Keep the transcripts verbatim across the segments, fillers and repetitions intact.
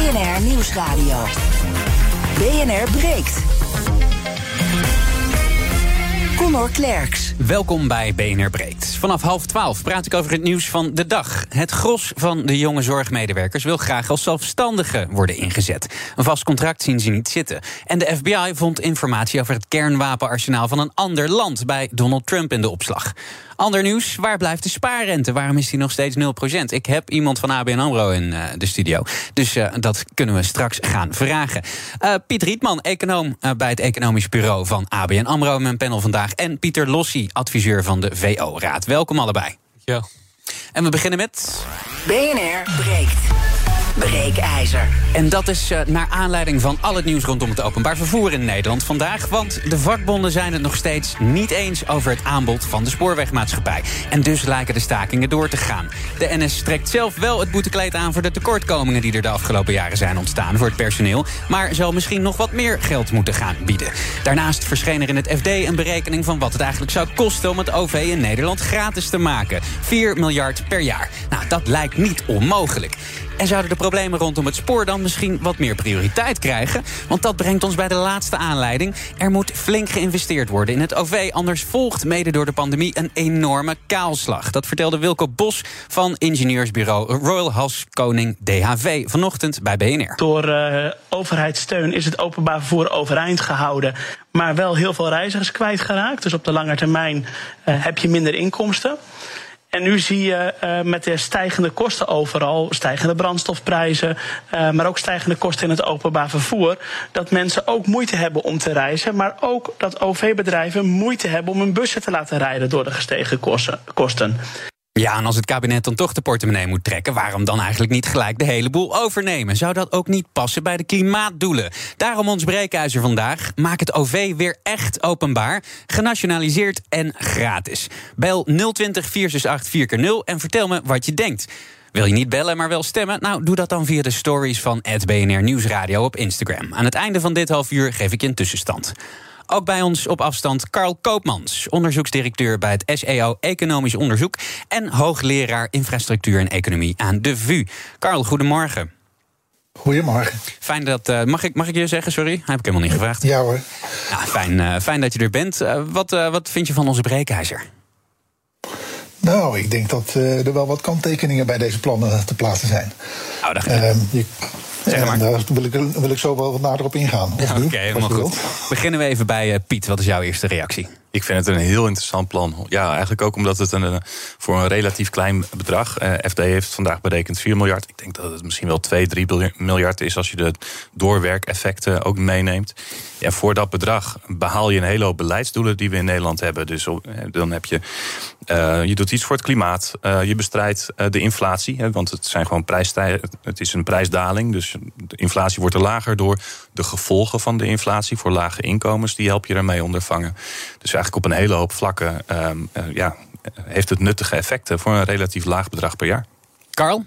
B N R Nieuwsradio. B N R breekt. Connor Klerks. Welkom bij B N R Breekt. Vanaf half twaalf praat ik over het nieuws van de dag. Het gros van de jonge zorgmedewerkers wil graag als zelfstandige worden ingezet. Een vast contract zien ze niet zitten. En de F B I vond informatie over het kernwapenarsenaal van een ander land bij Donald Trump in de opslag. Ander nieuws, waar blijft de spaarrente? Waarom is die nog steeds nul procent? Ik heb iemand van A B N AMRO in uh, de studio. Dus uh, dat kunnen we straks gaan vragen. Uh, Piet Rietman, econoom uh, bij het Economisch Bureau van A B N AMRO, mijn panel vandaag. En Pieter Lossi, adviseur van de V O-raad. Welkom allebei. Ja. En we beginnen met... B N R breekt. Breekijzer. En dat is uh, naar aanleiding van al het nieuws rondom het openbaar vervoer in Nederland vandaag. Want de vakbonden zijn het nog steeds niet eens over het aanbod van de spoorwegmaatschappij. En dus lijken de stakingen door te gaan. De N S trekt zelf wel het boetekleed aan voor de tekortkomingen die er de afgelopen jaren zijn ontstaan voor het personeel. Maar zal misschien nog wat meer geld moeten gaan bieden. Daarnaast verscheen er in het F D een berekening van wat het eigenlijk zou kosten om het O V in Nederland gratis te maken. vier miljard per jaar. Nou, dat lijkt niet onmogelijk. En zouden de problemen rondom het spoor dan misschien wat meer prioriteit krijgen? Want dat brengt ons bij de laatste aanleiding. Er moet flink geïnvesteerd worden in het O V. Anders volgt mede door de pandemie een enorme kaalslag. Dat vertelde Wilco Bos van ingenieursbureau Royal Haskoning D H V vanochtend bij B N R. Door uh, overheidssteun is het openbaar vervoer overeind gehouden, maar wel heel veel reizigers kwijtgeraakt. Dus op de lange termijn uh, heb je minder inkomsten. En nu zie je uh, met de stijgende kosten overal, stijgende brandstofprijzen, uh, maar ook stijgende kosten in het openbaar vervoer, dat mensen ook moeite hebben om te reizen, maar ook dat O V-bedrijven moeite hebben om hun bussen te laten rijden door de gestegen kosten. Ja, en als het kabinet dan toch de portemonnee moet trekken, waarom dan eigenlijk niet gelijk de hele boel overnemen? Zou dat ook niet passen bij de klimaatdoelen? Daarom ons breekijzer vandaag. Maak het O V weer echt openbaar, genationaliseerd en gratis. Bel nul twintig, vier zes acht, vier keer nul en vertel me wat je denkt. Wil je niet bellen, maar wel stemmen? Nou, doe dat dan via de stories van at B N R Nieuwsradio op Instagram. Aan het einde van dit half uur geef ik je een tussenstand. Ook bij ons op afstand Karl Koopmans, onderzoeksdirecteur bij het S E O Economisch Onderzoek en hoogleraar infrastructuur en economie aan de V U. Karl, goedemorgen. Goedemorgen. Fijn dat, uh, mag, ik, mag ik je zeggen, sorry? Heb ik helemaal niet gevraagd. Ja hoor. Ja, fijn, uh, fijn dat je er bent. Uh, wat, uh, wat vind je van onze breekijzer? Nou, ik denk dat uh, er wel wat kanttekeningen bij deze plannen te plaatsen zijn. Nou, dat uh, je, Zeg maar. En daar wil ik, wil ik zo wel wat nader op ingaan. Ja, Oké, okay, helemaal goed. Wilt. Beginnen we even bij uh, Piet. Wat is jouw eerste reactie? Ik vind het een heel interessant plan. Ja, eigenlijk ook omdat het een, voor een relatief klein bedrag... Uh, F D heeft vandaag berekend vier miljard. Ik denk dat het misschien wel twee, drie miljard is... als je de doorwerkeffecten ook meeneemt. Ja, voor dat bedrag behaal je een hele hoop beleidsdoelen... die we in Nederland hebben. Dus uh, dan heb je... Uh, je doet iets voor het klimaat. Uh, je bestrijdt uh, de inflatie. Hè, want het zijn gewoon prijsstijgen. Het is een prijsdaling. Dus de inflatie wordt er lager door de gevolgen van de inflatie. Voor lage inkomens, die help je ermee ondervangen. Dus eigenlijk op een hele hoop vlakken uh, uh, ja, heeft het nuttige effecten voor een relatief laag bedrag per jaar. Karl?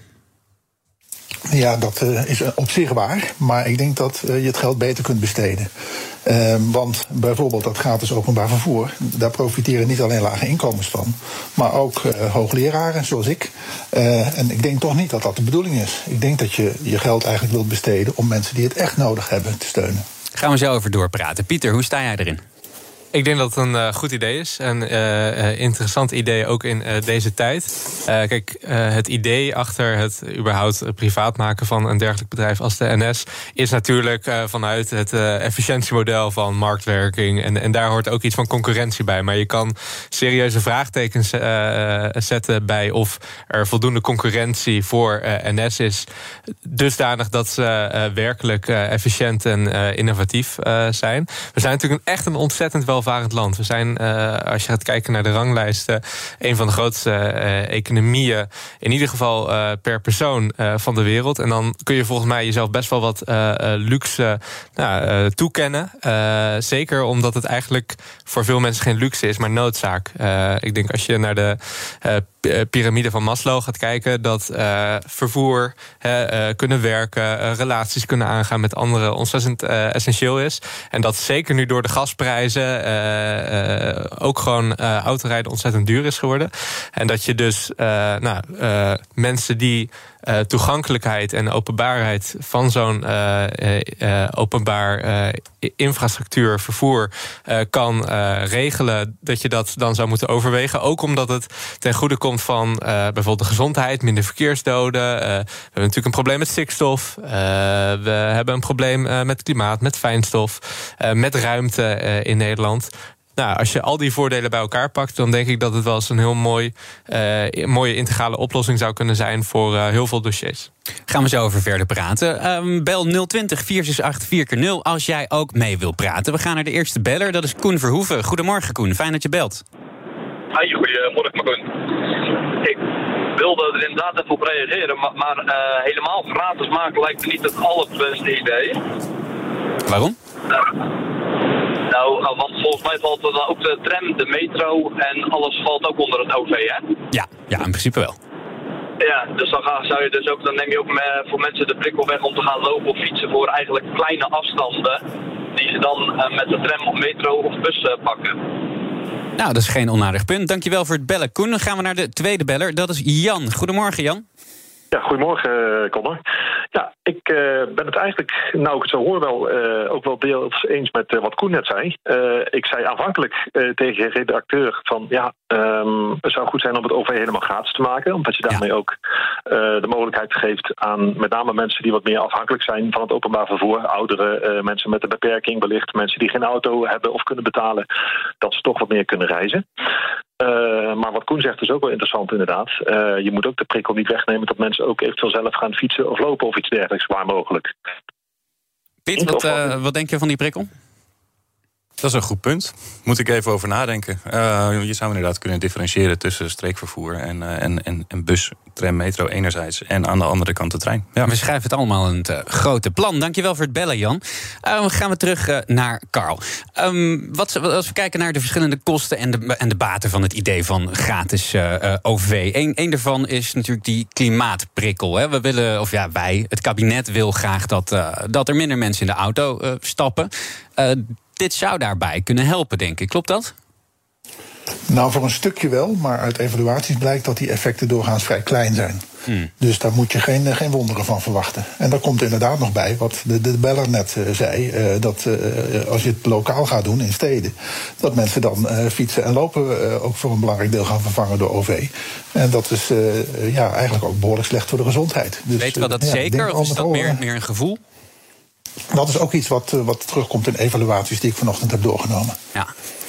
Ja, dat uh, is op zich waar. Maar ik denk dat uh, je het geld beter kunt besteden. Uh, want bijvoorbeeld dat gratis openbaar vervoer... daar profiteren niet alleen lage inkomens van... maar ook uh, hoogleraren, zoals ik. Uh, en ik denk toch niet dat dat de bedoeling is. Ik denk dat je je geld eigenlijk wilt besteden... om mensen die het echt nodig hebben te steunen. Gaan we zo over doorpraten. Pieter, hoe sta jij erin? Ik denk dat het een uh, goed idee is. Een uh, interessant idee ook in uh, deze tijd. Uh, kijk, uh, het idee achter het überhaupt privaat maken van een dergelijk bedrijf als de N S... is natuurlijk uh, vanuit het uh, efficiëntiemodel van marktwerking. En, en daar hoort ook iets van concurrentie bij. Maar je kan serieuze vraagtekens uh, zetten bij of er voldoende concurrentie voor uh, N S is. Dusdanig dat ze uh, werkelijk uh, efficiënt en uh, innovatief uh, zijn. We zijn natuurlijk een, echt een ontzettend wel welvarend land. We zijn, uh, als je gaat kijken naar de ranglijsten, een van de grootste uh, economieën, in ieder geval uh, per persoon uh, van de wereld. En dan kun je volgens mij jezelf best wel wat uh, uh, luxe uh, uh, toekennen. Uh, zeker omdat het eigenlijk voor veel mensen geen luxe is, maar noodzaak. Uh, ik denk als je naar de uh, piramide van Maslow gaat kijken, dat uh, vervoer, uh, kunnen werken, uh, relaties kunnen aangaan met anderen ontzettend uh, essentieel is. En dat zeker nu door de gasprijzen uh, uh, ook gewoon uh, autorijden ontzettend duur is geworden. En dat je dus uh, nou, uh, mensen die uh, toegankelijkheid en openbaarheid van zo'n uh, uh, openbaar uh, infrastructuur, vervoer uh, kan uh, regelen, dat je dat dan zou moeten overwegen. Ook omdat het ten goede komt van uh, bijvoorbeeld de gezondheid, minder verkeersdoden. Uh, we hebben natuurlijk een probleem met stikstof. Uh, we hebben een probleem uh, met klimaat, met fijnstof, uh, met ruimte uh, in Nederland. Nou, als je al die voordelen bij elkaar pakt, dan denk ik dat het wel eens een heel mooi, uh, mooie integrale oplossing zou kunnen zijn voor uh, heel veel dossiers. Gaan we zo over verder praten. Um, bel nul twintig, vier zes acht, vier keer nul als jij ook mee wil praten. We gaan naar de eerste beller, dat is Koen Verhoeven. Goedemorgen Koen, fijn dat je belt. Hoi, goedemorgen Koen. Ik wilde er inderdaad even op reageren, maar, maar uh, helemaal gratis maken lijkt me niet het allerbeste idee. Waarom? Uh, Nou, want volgens mij valt er dan ook de tram, de metro en alles valt ook onder het O V, hè? Ja, ja, in principe wel. Ja, dus dan, ga, zou je dus ook, dan neem je ook me, voor mensen de prikkel weg om te gaan lopen of fietsen voor eigenlijk kleine afstanden, die ze dan uh, met de tram of metro of bus uh, pakken. Nou, dat is geen onaardig punt. Dankjewel voor het bellen, Koen. Dan gaan we naar de tweede beller, dat is Jan. Goedemorgen, Jan. Ja, goedemorgen, Connor. Ja, ik uh, ben het eigenlijk, nou ik het zo hoor, wel uh, ook wel deels eens met uh, wat Koen net zei. Uh, ik zei aanvankelijk uh, tegen de redacteur van ja, um, het zou goed zijn om het O V helemaal gratis te maken. Omdat je daarmee ja. ook uh, de mogelijkheid geeft aan met name mensen die wat meer afhankelijk zijn van het openbaar vervoer. Ouderen, uh, mensen met een beperking wellicht, mensen die geen auto hebben of kunnen betalen. Dat ze toch wat meer kunnen reizen. Uh, maar wat Koen zegt is ook wel interessant inderdaad. Uh, je moet ook de prikkel niet wegnemen dat mensen ook eventueel zelf gaan fietsen of lopen of iets dergelijks waar mogelijk. Piet, wat, uh, wat denk je van die prikkel? Dat is een goed punt. Moet ik even over nadenken. Uh, je zou inderdaad kunnen differentiëren tussen streekvervoer en, uh, en, en, en bus, tram, metro enerzijds en aan de andere kant de trein. Ja. We schrijven het allemaal in het uh, grote plan. Dankjewel voor het bellen, Jan. Uh, dan gaan we terug uh, naar Carl. Um, wat, als we kijken naar de verschillende kosten en de, en de baten van het idee van gratis uh, uh, O V. Eén een daarvan is natuurlijk die klimaatprikkel. Hè. We willen, of ja, wij, het kabinet wil graag dat, uh, dat er minder mensen in de auto uh, stappen. Uh, Dit zou daarbij kunnen helpen, denk ik. Klopt dat? Nou, voor een stukje wel, maar uit evaluaties blijkt dat die effecten doorgaans vrij klein zijn. Hmm. Dus daar moet je geen, geen wonderen van verwachten. En daar komt inderdaad nog bij, wat de, de beller net uh, zei, uh, dat uh, als je het lokaal gaat doen in steden, dat mensen dan uh, fietsen en lopen uh, ook voor een belangrijk deel gaan vervangen door O V. En dat is uh, ja, eigenlijk ook behoorlijk slecht voor de gezondheid. Dus, weten we dat uh, zeker, ja, of is dat meer, meer een gevoel? Dat is ook iets wat, wat terugkomt in evaluaties die ik vanochtend heb doorgenomen. Ja.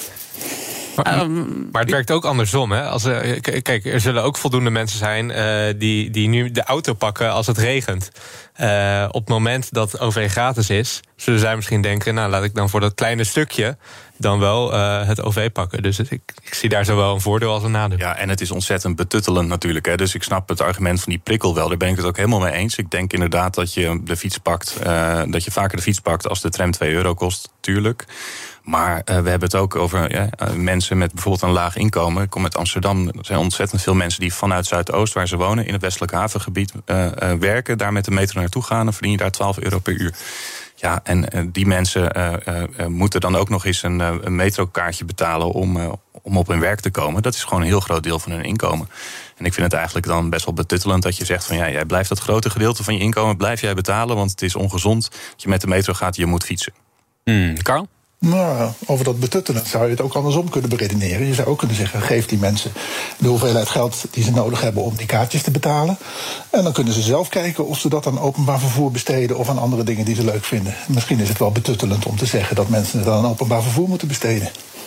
Maar, maar het werkt ook andersom. Hè? Als, uh, kijk, er zullen ook voldoende mensen zijn uh, die, die nu de auto pakken als het regent. Uh, op het moment dat O V gratis is, zullen zij misschien denken, nou laat ik dan voor dat kleine stukje dan wel uh, het O V pakken. Dus ik, ik zie daar zowel een voordeel als een nadeel. Ja, en het is ontzettend betuttelend natuurlijk. Hè. Dus ik snap het argument van die prikkel wel. Daar ben ik het ook helemaal mee eens. Ik denk inderdaad dat je de fiets pakt, uh, dat je vaker de fiets pakt als de tram twee euro kost, tuurlijk. Maar uh, we hebben het ook over ja, uh, mensen met bijvoorbeeld een laag inkomen. Ik kom uit Amsterdam. Er zijn ontzettend veel mensen die vanuit Zuidoost, waar ze wonen, in het westelijk havengebied uh, uh, werken, daar met de metro naartoe gaan. Dan verdien je daar twaalf euro per uur. Ja, en uh, die mensen uh, uh, moeten dan ook nog eens een, uh, een metrokaartje betalen om, uh, om op hun werk te komen. Dat is gewoon een heel groot deel van hun inkomen. En ik vind het eigenlijk dan best wel betuttelend dat je zegt van ja, jij blijft dat grote gedeelte van je inkomen blijf jij betalen, want het is ongezond dat je met de metro gaat, je moet fietsen. Hmm, Carl? Nou, over dat betuttelen zou je het ook andersom kunnen beredeneren. Je zou ook kunnen zeggen, geef die mensen de hoeveelheid geld die ze nodig hebben om die kaartjes te betalen. En dan kunnen ze zelf kijken of ze dat aan openbaar vervoer besteden of aan andere dingen die ze leuk vinden. Misschien is het wel betuttelend om te zeggen dat mensen het aan openbaar vervoer moeten besteden.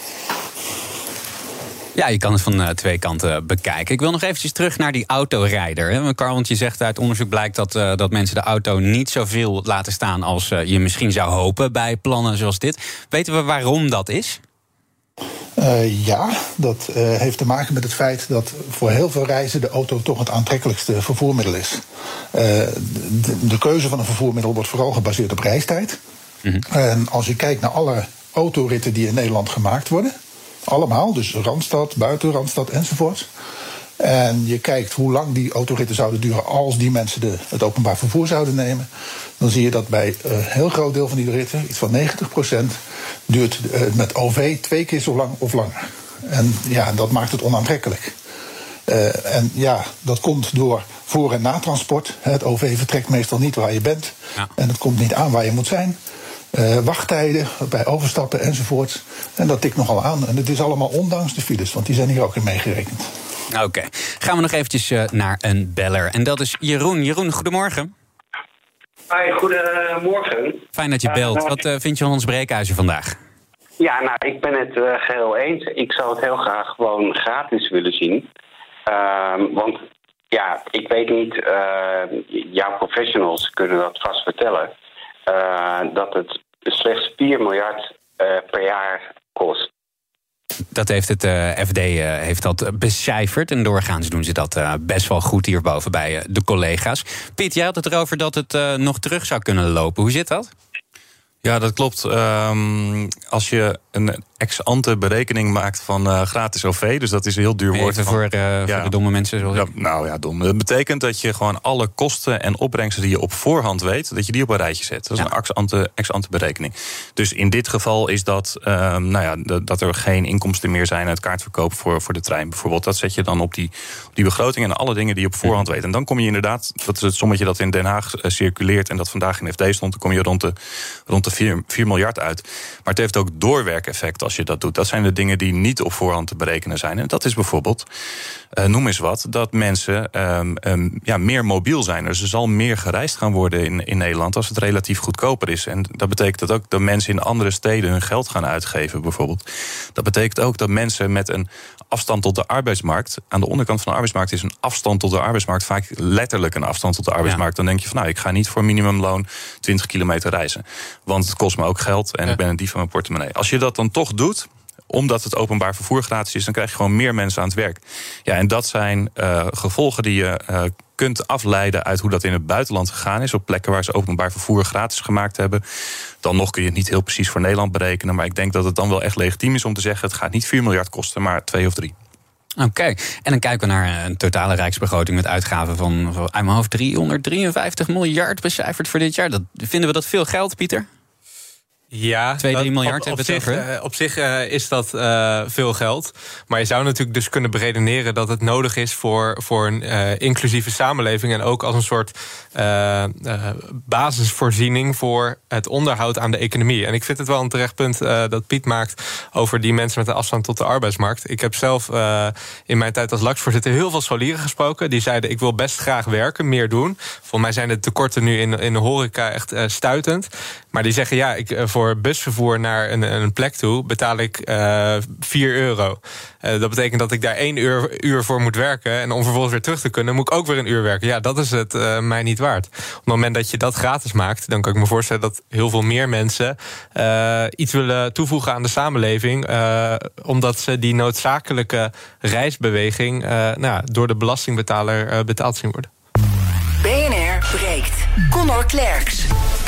Ja, je kan het van uh, twee kanten bekijken. Ik wil nog eventjes terug naar die autorijder. Hè. Carl, want je zegt uit onderzoek blijkt dat, uh, dat mensen de auto niet zoveel laten staan als uh, je misschien zou hopen bij plannen zoals dit. Weten we waarom dat is? Uh, ja, dat uh, heeft te maken met het feit dat voor heel veel reizen de auto toch het aantrekkelijkste vervoermiddel is. Uh, de, de keuze van een vervoermiddel wordt vooral gebaseerd op reistijd. Mm-hmm. En als je kijkt naar alle autoritten die in Nederland gemaakt worden, allemaal, dus Randstad, buiten Randstad enzovoort, En je kijkt hoe lang die autoritten zouden duren als die mensen de, het openbaar vervoer zouden nemen. Dan zie je dat bij een heel groot deel van die ritten, iets van negentig procent, duurt uh, met O V twee keer zo lang of langer. En ja, dat maakt het onaantrekkelijk. Uh, en ja, dat komt door voor- en natransport. Het O V vertrekt meestal niet waar je bent. Ja. En het komt niet aan waar je moet zijn. Uh, wachttijden bij overstappen enzovoort. En dat tikt nogal aan. En het is allemaal ondanks de files, want die zijn hier ook in meegerekend. Oké, okay. Gaan we nog eventjes uh, naar een beller. En dat is Jeroen. Jeroen, goedemorgen. Hi, goedemorgen. Fijn dat je belt. Uh, Wat uh, vind je van ons breekijzer vandaag? Ja, nou, ik ben het uh, geheel eens. Ik zou het heel graag gewoon gratis willen zien. Uh, want ja, ik weet niet, uh, jouw professionals kunnen dat vast vertellen, uh, dat het slechts vier miljard uh, per jaar kost. Dat heeft het uh, F D uh, heeft dat becijferd. En doorgaans doen ze dat uh, best wel goed hierboven bij uh, de collega's. Piet, jij had het erover dat het uh, nog terug zou kunnen lopen. Hoe zit dat? Ja, dat klopt. Um, als je een ex-ante berekening maakt van uh, gratis O V, dus dat is een heel duur woord. Even van, voor, uh, ja, voor de domme mensen zoals ja, ik. Nou ja, dom. Dat betekent dat je gewoon alle kosten en opbrengsten die je op voorhand weet, dat je die op een rijtje zet. Dat is ja. een ex-ante, ex-ante berekening. Dus in dit geval is dat, um, nou ja, dat er geen inkomsten meer zijn uit kaartverkoop voor, voor de trein bijvoorbeeld. Dat zet je dan op die, op die begroting en alle dingen die je op voorhand weet. En dan kom je inderdaad, dat is het sommetje dat in Den Haag uh, circuleert en dat vandaag in F D stond, dan kom je rond de, rond de vier miljard uit. Maar het heeft ook doorwerkeffect als je dat doet. Dat zijn de dingen die niet op voorhand te berekenen zijn. En dat is bijvoorbeeld, uh, noem eens wat, dat mensen um, um, ja, meer mobiel zijn. Dus er zal meer gereisd gaan worden in, in Nederland als het relatief goedkoper is. En dat betekent dat ook dat mensen in andere steden hun geld gaan uitgeven, bijvoorbeeld. Dat betekent ook dat mensen met een afstand tot de arbeidsmarkt, aan de onderkant van de arbeidsmarkt is een afstand tot de arbeidsmarkt vaak letterlijk een afstand tot de arbeidsmarkt. Ja. Dan denk je van, nou, ik ga niet voor minimumloon twintig kilometer reizen. Want het kost me ook geld en ja. ik ben een dief van mijn portemonnee. Als je dat dan toch doet, omdat het openbaar vervoer gratis is, dan krijg je gewoon meer mensen aan het werk. Ja, en dat zijn uh, gevolgen die je uh, kunt afleiden uit hoe dat in het buitenland gegaan is, op plekken waar ze openbaar vervoer gratis gemaakt hebben. Dan nog kun je het niet heel precies voor Nederland berekenen, maar ik denk dat het dan wel echt legitiem is om te zeggen, het gaat niet vier miljard kosten, maar twee of drie. Oké, okay. En dan kijken we naar een totale rijksbegroting met uitgaven van, van uit mijn hoofd driehonderddrieënvijftig miljard becijferd voor dit jaar. Dat, vinden we dat veel geld, Pieter? Ja, twee, drie miljard op, op, hebben zich, het over. Uh, op zich uh, is dat uh, veel geld. Maar je zou natuurlijk dus kunnen beredeneren dat het nodig is voor, voor een uh, inclusieve samenleving. En ook als een soort uh, uh, basisvoorziening voor het onderhoud aan de economie. En ik vind het wel een terecht punt uh, dat Piet maakt over die mensen met een afstand tot de arbeidsmarkt. Ik heb zelf uh, in mijn tijd als L A X-voorzitter heel veel scholieren gesproken. Die zeiden, ik wil best graag werken, meer doen. Volgens mij zijn de tekorten nu in, in de horeca echt uh, stuitend. Maar die zeggen, ja, ik, uh, voor busvervoer naar een, een plek toe betaal ik uh, vier euro. Uh, dat betekent dat ik daar één uur, uur voor moet werken. En om vervolgens weer terug te kunnen, moet ik ook weer een uur werken. Ja, dat is het uh, mij niet waard. Op het moment dat je dat gratis maakt, dan kan ik me voorstellen dat heel veel meer mensen uh, iets willen toevoegen aan de samenleving. Uh, omdat ze die noodzakelijke reisbeweging uh, nou, door de belastingbetaler uh, betaald zien worden. B N R breekt. Connor Klerks.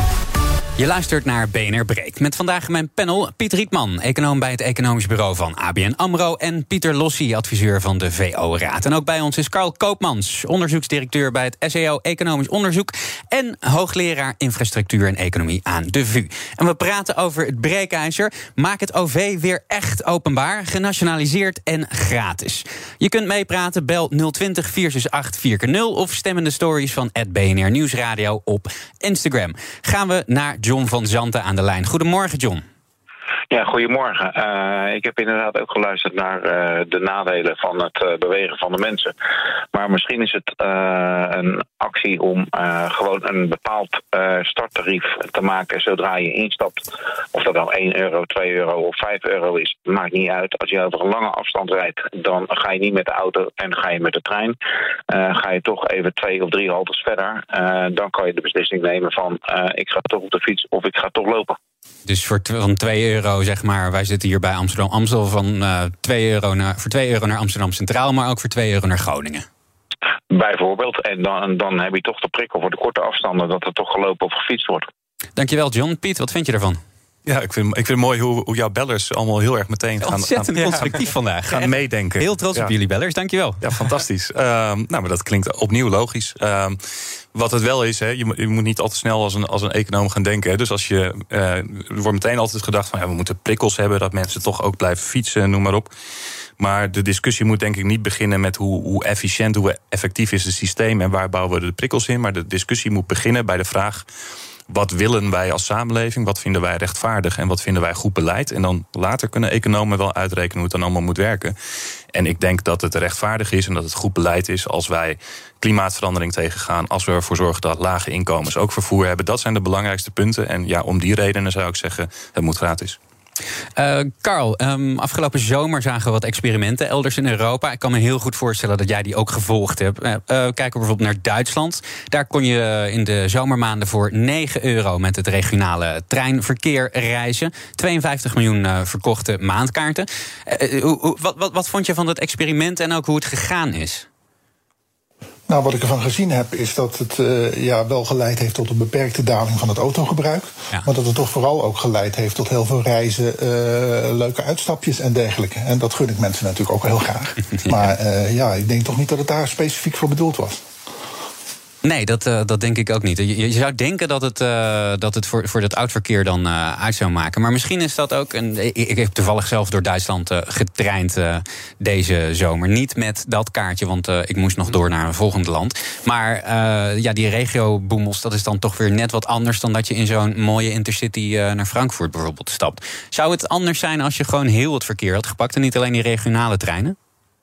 Je luistert naar B N R Breekt. Met vandaag mijn panel Piet Rietman, econoom bij het Economisch Bureau van A B N AMRO... en Pieter Lossie, adviseur van de V O-raad. En ook bij ons is Karl Koopmans, onderzoeksdirecteur bij het S E O Economisch Onderzoek... en hoogleraar infrastructuur en economie aan de V U. En we praten over het breekijzer. Maak het O V weer echt openbaar, genationaliseerd en gratis. Je kunt meepraten, bel nul twintig, vier zes acht, vier nul... of stem in de stories van at B N R Nieuwsradio op Instagram. Gaan we naar John van Zanten aan de lijn. Goedemorgen, John. Ja, goedemorgen. Uh, ik heb inderdaad ook geluisterd naar uh, de nadelen van het uh, bewegen van de mensen. Maar misschien is het uh, een actie om uh, gewoon een bepaald uh, starttarief te maken zodra je instapt. Of dat nou één euro, twee euro of vijf euro is, maakt niet uit. Als je over een lange afstand rijdt, dan ga je niet met de auto en ga je met de trein. Uh, ga je toch even twee of drie haltes verder, uh, dan kan je de beslissing nemen van uh, ik ga toch op de fiets of ik ga toch lopen. Dus voor van twee euro, zeg maar, wij zitten hier bij Amsterdam Amstel, van uh, twee euro naar, voor twee euro naar Amsterdam Centraal, maar ook voor twee euro naar Groningen. Bijvoorbeeld, en dan, dan heb je toch de prikkel voor de korte afstanden dat er toch gelopen of gefietst wordt. Dankjewel, John. Piet, wat vind je ervan? Ja, ik vind, ik vind het mooi hoe, hoe jouw bellers allemaal heel erg meteen gaan... Ontzettend gaan, constructief ja, vandaag. Gaan Echt meedenken. Heel trots ja. op jullie bellers, dankjewel. Ja, fantastisch. um, nou, maar dat klinkt opnieuw logisch. Um, wat het wel is, hè, je, je moet niet al te snel als een, als een econoom gaan denken. Hè. Dus als je, uh, er wordt meteen altijd gedacht van... Ja, we moeten prikkels hebben, dat mensen toch ook blijven fietsen, noem maar op. Maar de discussie moet denk ik niet beginnen met hoe, hoe efficiënt, hoe effectief is het systeem... en waar bouwen we de prikkels in. Maar de discussie moet beginnen bij de vraag... wat willen wij als samenleving, wat vinden wij rechtvaardig... en wat vinden wij goed beleid. En dan later kunnen economen wel uitrekenen hoe het dan allemaal moet werken. En ik denk dat het rechtvaardig is en dat het goed beleid is... als wij klimaatverandering tegengaan... als we ervoor zorgen dat lage inkomens ook vervoer hebben. Dat zijn de belangrijkste punten. En ja, om die redenen zou ik zeggen, het moet gratis. Uh, Carl, um, afgelopen zomer zagen we wat experimenten elders in Europa. Ik kan me heel goed voorstellen dat jij die ook gevolgd hebt. Uh, uh, kijken we bijvoorbeeld naar Duitsland. Daar kon je in de zomermaanden voor negen euro... met het regionale treinverkeer reizen. tweeënvijftig miljoen uh, verkochte maandkaarten. Uh, uh, uh, wat, wat, wat vond je van dat experiment en ook hoe het gegaan is? Nou, wat ik ervan gezien heb, is dat het uh, ja, wel geleid heeft tot een beperkte daling van het autogebruik. Ja. Maar dat het toch vooral ook geleid heeft tot heel veel reizen, uh, leuke uitstapjes en dergelijke. En dat gun ik mensen natuurlijk ook heel graag. Ja. Maar uh, ja, ik denk toch niet dat het daar specifiek voor bedoeld was. Nee, dat, uh, dat denk ik ook niet. Je, je zou denken dat het, uh, dat het voor, voor dat oud-verkeer dan uh, uit zou maken. Maar misschien is dat ook... Een, ik, ik heb toevallig zelf door Duitsland uh, getraind uh, deze zomer. Niet met dat kaartje, want uh, ik moest nog door naar een volgend land. Maar uh, ja, die regio-boemels, dat is dan toch weer net wat anders... dan dat je in zo'n mooie intercity uh, naar Frankfurt bijvoorbeeld stapt. Zou het anders zijn als je gewoon heel het verkeer had gepakt... en niet alleen die regionale treinen?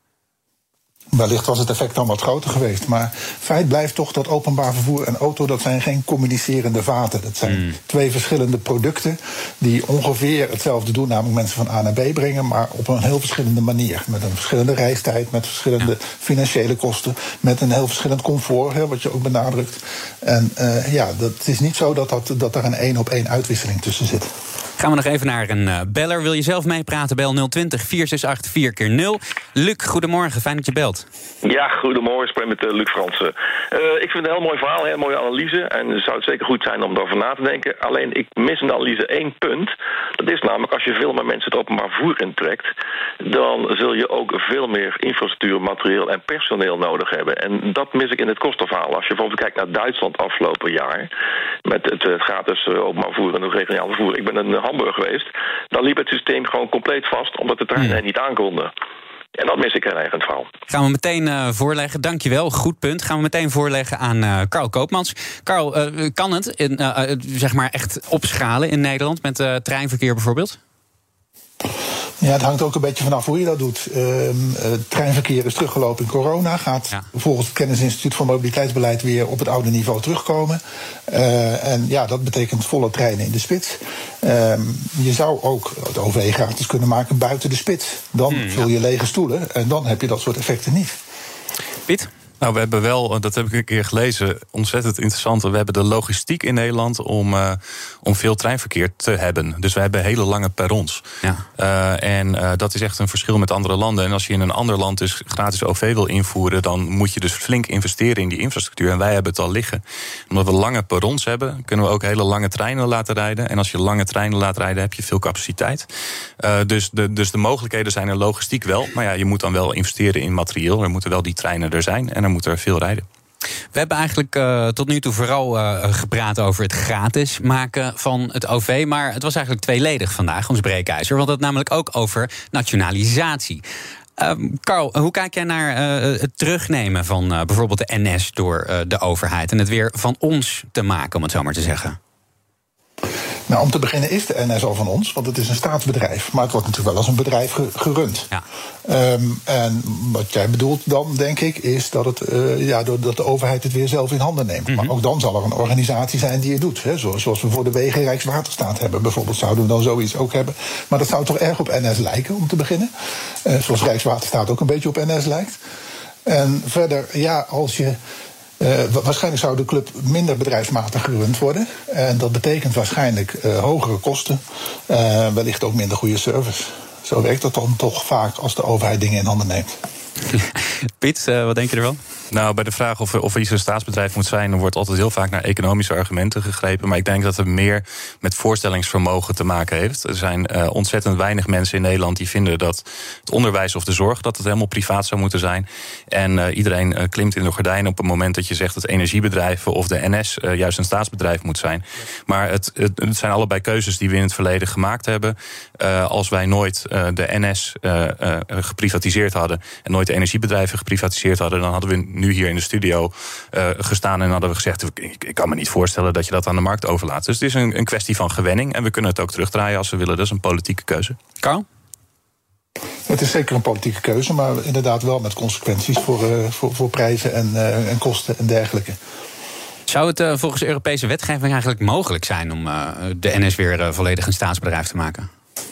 Wellicht was het effect dan wat groter geweest. Maar feit blijft toch dat openbaar vervoer en auto... dat zijn geen communicerende vaten. Dat zijn mm. twee verschillende producten die ongeveer hetzelfde doen... namelijk mensen van A naar B brengen, maar op een heel verschillende manier. Met een verschillende reistijd, met verschillende ja. financiële kosten... met een heel verschillend comfort, hè, wat je ook benadrukt. En uh, ja, dat, het is niet zo dat, dat, dat er een één-op-één uitwisseling tussen zit. Gaan we nog even naar een uh, beller. Wil je zelf meepraten? Bel nul twintig, vier zes acht, vier keer nul. Luc, goedemorgen. Fijn dat je belt. Ja, goedemorgen. Ik spreek met uh, Luc Fransen. Uh, ik vind het een heel mooi verhaal, een mooie analyse. En het zou het zeker goed zijn om erover na te denken. Alleen, ik mis in de analyse één punt. Dat is namelijk, als je veel meer mensen het openbaar vervoer intrekt... dan zul je ook veel meer infrastructuur, materieel en personeel nodig hebben. En dat mis ik in het kostenverhaal. Als je bijvoorbeeld kijkt naar Duitsland afgelopen jaar... met het, het gratis openbaar vervoer en het regionaal vervoer. Ik ben in Hamburg geweest. Dan liep het systeem gewoon compleet vast... omdat de treinen hmm. niet aankonden. En dat mis ik heel erg in het verhaal. Gaan we meteen uh, voorleggen. Dankjewel, goed punt. Gaan we meteen voorleggen aan uh, Carl Koopmans. Carl, uh, kan het in, uh, uh, zeg maar echt opschalen in Nederland... met uh, treinverkeer bijvoorbeeld? Ja, het hangt ook een beetje vanaf hoe je dat doet. Uh, het treinverkeer is teruggelopen in corona. Gaat ja. volgens het Kennisinstituut voor Mobiliteitsbeleid... weer op het oude niveau terugkomen. Uh, en ja, dat betekent volle treinen in de spits. Uh, je zou ook het O V gratis kunnen maken buiten de spits. Dan hmm, vul je ja. lege stoelen en dan heb je dat soort effecten niet. Piet? Nou, we hebben wel, dat heb ik een keer gelezen, ontzettend interessant. We hebben de logistiek in Nederland om, uh, om veel treinverkeer te hebben. Dus we hebben hele lange perrons. Ja. Uh, en uh, dat is echt een verschil met andere landen. En als je in een ander land dus gratis O V wil invoeren... dan moet je dus flink investeren in die infrastructuur. En wij hebben het al liggen. Omdat we lange perrons hebben, kunnen we ook hele lange treinen laten rijden. En als je lange treinen laat rijden, heb je veel capaciteit. Uh, dus, de, dus de mogelijkheden zijn er logistiek wel. Maar ja, je moet dan wel investeren in materieel. Er moeten wel die treinen er zijn en er moet er veel rijden. We hebben eigenlijk uh, tot nu toe vooral uh, gepraat over het gratis maken van het O V. Maar het was eigenlijk tweeledig vandaag, ons breekijzer. Want het namelijk ook over nationalisatie. Uh, Carl, hoe kijk jij naar uh, het terugnemen van uh, bijvoorbeeld de N S door uh, de overheid... en het weer van ons te maken, om het zo maar te zeggen? Nou, om te beginnen is de N S al van ons, want het is een staatsbedrijf. Maar het wordt natuurlijk wel als een bedrijf gerund. Ja. Um, en wat jij bedoelt dan, denk ik, is dat, het, uh, ja, dat de overheid het weer zelf in handen neemt. Mm-hmm. Maar ook dan zal er een organisatie zijn die het doet. Hè, zoals we voor de wegen Rijkswaterstaat hebben. Bijvoorbeeld zouden we dan zoiets ook hebben. Maar dat zou toch erg op N S lijken, om te beginnen. Uh, zoals Rijkswaterstaat ook een beetje op N S lijkt. En verder, ja, als je... Uh, waarschijnlijk zou de club minder bedrijfsmatig gerund worden. En dat betekent waarschijnlijk uh, hogere kosten. Uh, wellicht ook minder goede service. Zo werkt dat dan toch vaak als de overheid dingen in handen neemt. Piet, uh, wat denk je ervan? Nou, bij de vraag of, of er iets een staatsbedrijf moet zijn, er wordt altijd heel vaak naar economische argumenten gegrepen. Maar ik denk dat het meer met voorstellingsvermogen te maken heeft. Er zijn uh, ontzettend weinig mensen in Nederland die vinden dat het onderwijs of de zorg, dat het helemaal privaat zou moeten zijn. En uh, iedereen uh, klimt in de gordijnen op het moment dat je zegt dat energiebedrijven of de N S uh, juist een staatsbedrijf moet zijn. Maar het, het, het zijn allebei keuzes die we in het verleden gemaakt hebben. Uh, als wij nooit uh, de N S uh, uh, geprivatiseerd hadden en nooit de energiebedrijven geprivatiseerd hadden, dan hadden we nu hier in de studio uh, gestaan en hadden we gezegd, ik, ik kan me niet voorstellen dat je dat aan de markt overlaat. Dus het is een, een kwestie van gewenning en we kunnen het ook terugdraaien als we willen. Dat is een politieke keuze. Carl? Het is zeker een politieke keuze, maar inderdaad wel met consequenties voor, uh, voor, voor prijzen en, uh, en kosten en dergelijke. Zou het uh, volgens de Europese wetgeving eigenlijk mogelijk zijn om uh, de N S weer uh, volledig een staatsbedrijf te maken?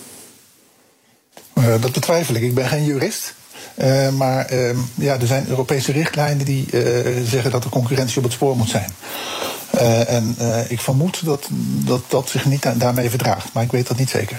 Uh, dat betwijfel ik. Ik ben geen jurist. Uh, maar uh, ja, er zijn Europese richtlijnen die uh, zeggen dat er concurrentie op het spoor moet zijn. Uh, en uh, ik vermoed dat, dat dat zich niet daarmee verdraagt, maar ik weet dat niet zeker.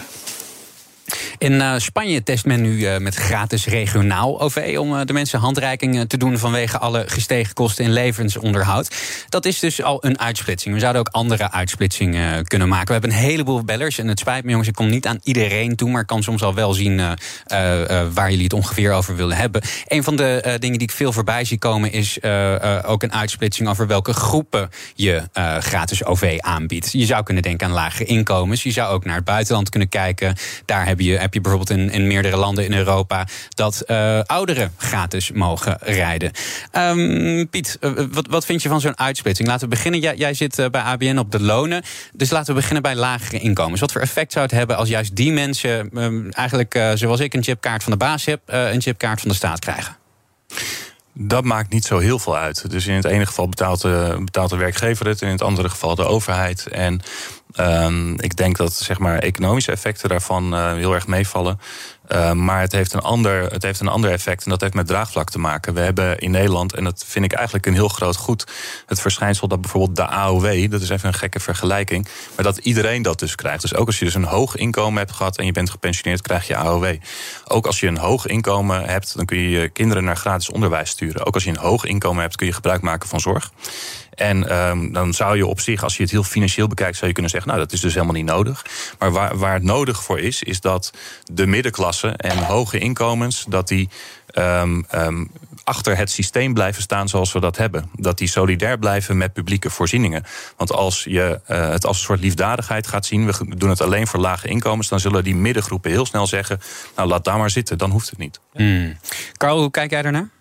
In uh, Spanje test men nu uh, met gratis regionaal O V om uh, de mensen handreiking te doen vanwege alle gestegen kosten in levensonderhoud. Dat is dus al een uitsplitsing. We zouden ook andere uitsplitsingen uh, kunnen maken. We hebben een heleboel bellers en het spijt me jongens, ik kom niet aan iedereen toe, maar ik kan soms al wel zien uh, uh, uh, waar jullie het ongeveer over willen hebben. Een van de uh, dingen die ik veel voorbij zie komen is uh, uh, ook een uitsplitsing over welke groepen je uh, gratis O V aanbiedt. Je zou kunnen denken aan lagere inkomens. Je zou ook naar het buitenland kunnen kijken. Daar heb je, heb je bijvoorbeeld in, in meerdere landen in Europa dat uh, ouderen gratis mogen rijden. Um, Piet, uh, wat, wat vind je van zo'n uitsplitsing? Laten we beginnen. Jij, jij zit uh, bij A B N op de lonen. Dus laten we beginnen bij lagere inkomens. Wat voor effect zou het hebben als juist die mensen um, eigenlijk uh, zoals ik een chipkaart van de baas heb, uh, een chipkaart van de staat krijgen? Dat maakt niet zo heel veel uit. Dus in het ene geval betaalt de, betaalt de werkgever het, in het andere geval de overheid. En um, ik denk dat zeg maar economische effecten daarvan uh, heel erg meevallen. Uh, maar het heeft, een ander, het heeft een ander effect en dat heeft met draagvlak te maken. We hebben in Nederland, en dat vind ik eigenlijk een heel groot goed, het verschijnsel dat bijvoorbeeld de A O W, dat is even een gekke vergelijking, maar dat iedereen dat dus krijgt. Dus ook als je dus een hoog inkomen hebt gehad en je bent gepensioneerd, krijg je A O W. Ook als je een hoog inkomen hebt, dan kun je je kinderen naar gratis onderwijs sturen. Ook als je een hoog inkomen hebt, kun je gebruik maken van zorg. En um, dan zou je op zich, als je het heel financieel bekijkt, zou je kunnen zeggen, nou, dat is dus helemaal niet nodig. Maar waar, waar het nodig voor is, is dat de middenklasse en hoge inkomens, dat die um, um, achter het systeem blijven staan zoals we dat hebben. Dat die solidair blijven met publieke voorzieningen. Want als je uh, het als een soort liefdadigheid gaat zien, we doen het alleen voor lage inkomens, dan zullen die middengroepen heel snel zeggen, nou, laat daar maar zitten, dan hoeft het niet. Hmm. Carl, hoe kijk jij daarnaar?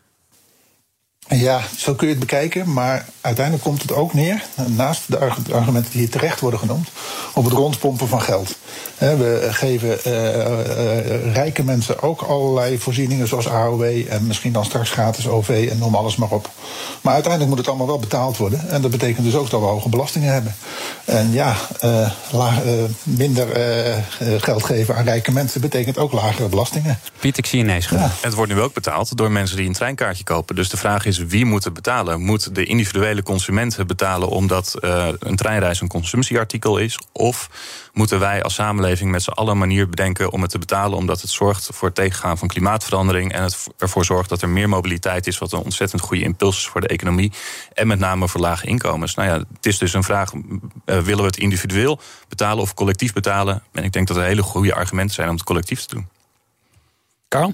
Ja, zo kun je het bekijken, maar uiteindelijk komt het ook neer, naast de argumenten die hier terecht worden genoemd, op het rondpompen van geld. We geven uh, uh, rijke mensen ook allerlei voorzieningen zoals A O W en misschien dan straks gratis O V en noem alles maar op. Maar uiteindelijk moet het allemaal wel betaald worden en dat betekent dus ook dat we hoge belastingen hebben. En ja, uh, la, uh, minder uh, geld geven aan rijke mensen betekent ook lagere belastingen. Piet, ik zie je nee schudden. Ja. Het wordt nu ook betaald door mensen die een treinkaartje kopen. Dus de vraag is, wie moet het betalen? Moet de individuele consument betalen omdat uh, een treinreis een consumptieartikel is? Of moeten wij als samenleving met z'n allen een manier bedenken om het te betalen, omdat het zorgt voor het tegengaan van klimaatverandering en het ervoor zorgt dat er meer mobiliteit is, wat een ontzettend goede impuls is voor de economie en met name voor lage inkomens. Nou ja, het is dus een vraag, uh, willen we het individueel betalen of collectief betalen? En ik denk dat er hele goede argumenten zijn om het collectief te doen. Carl?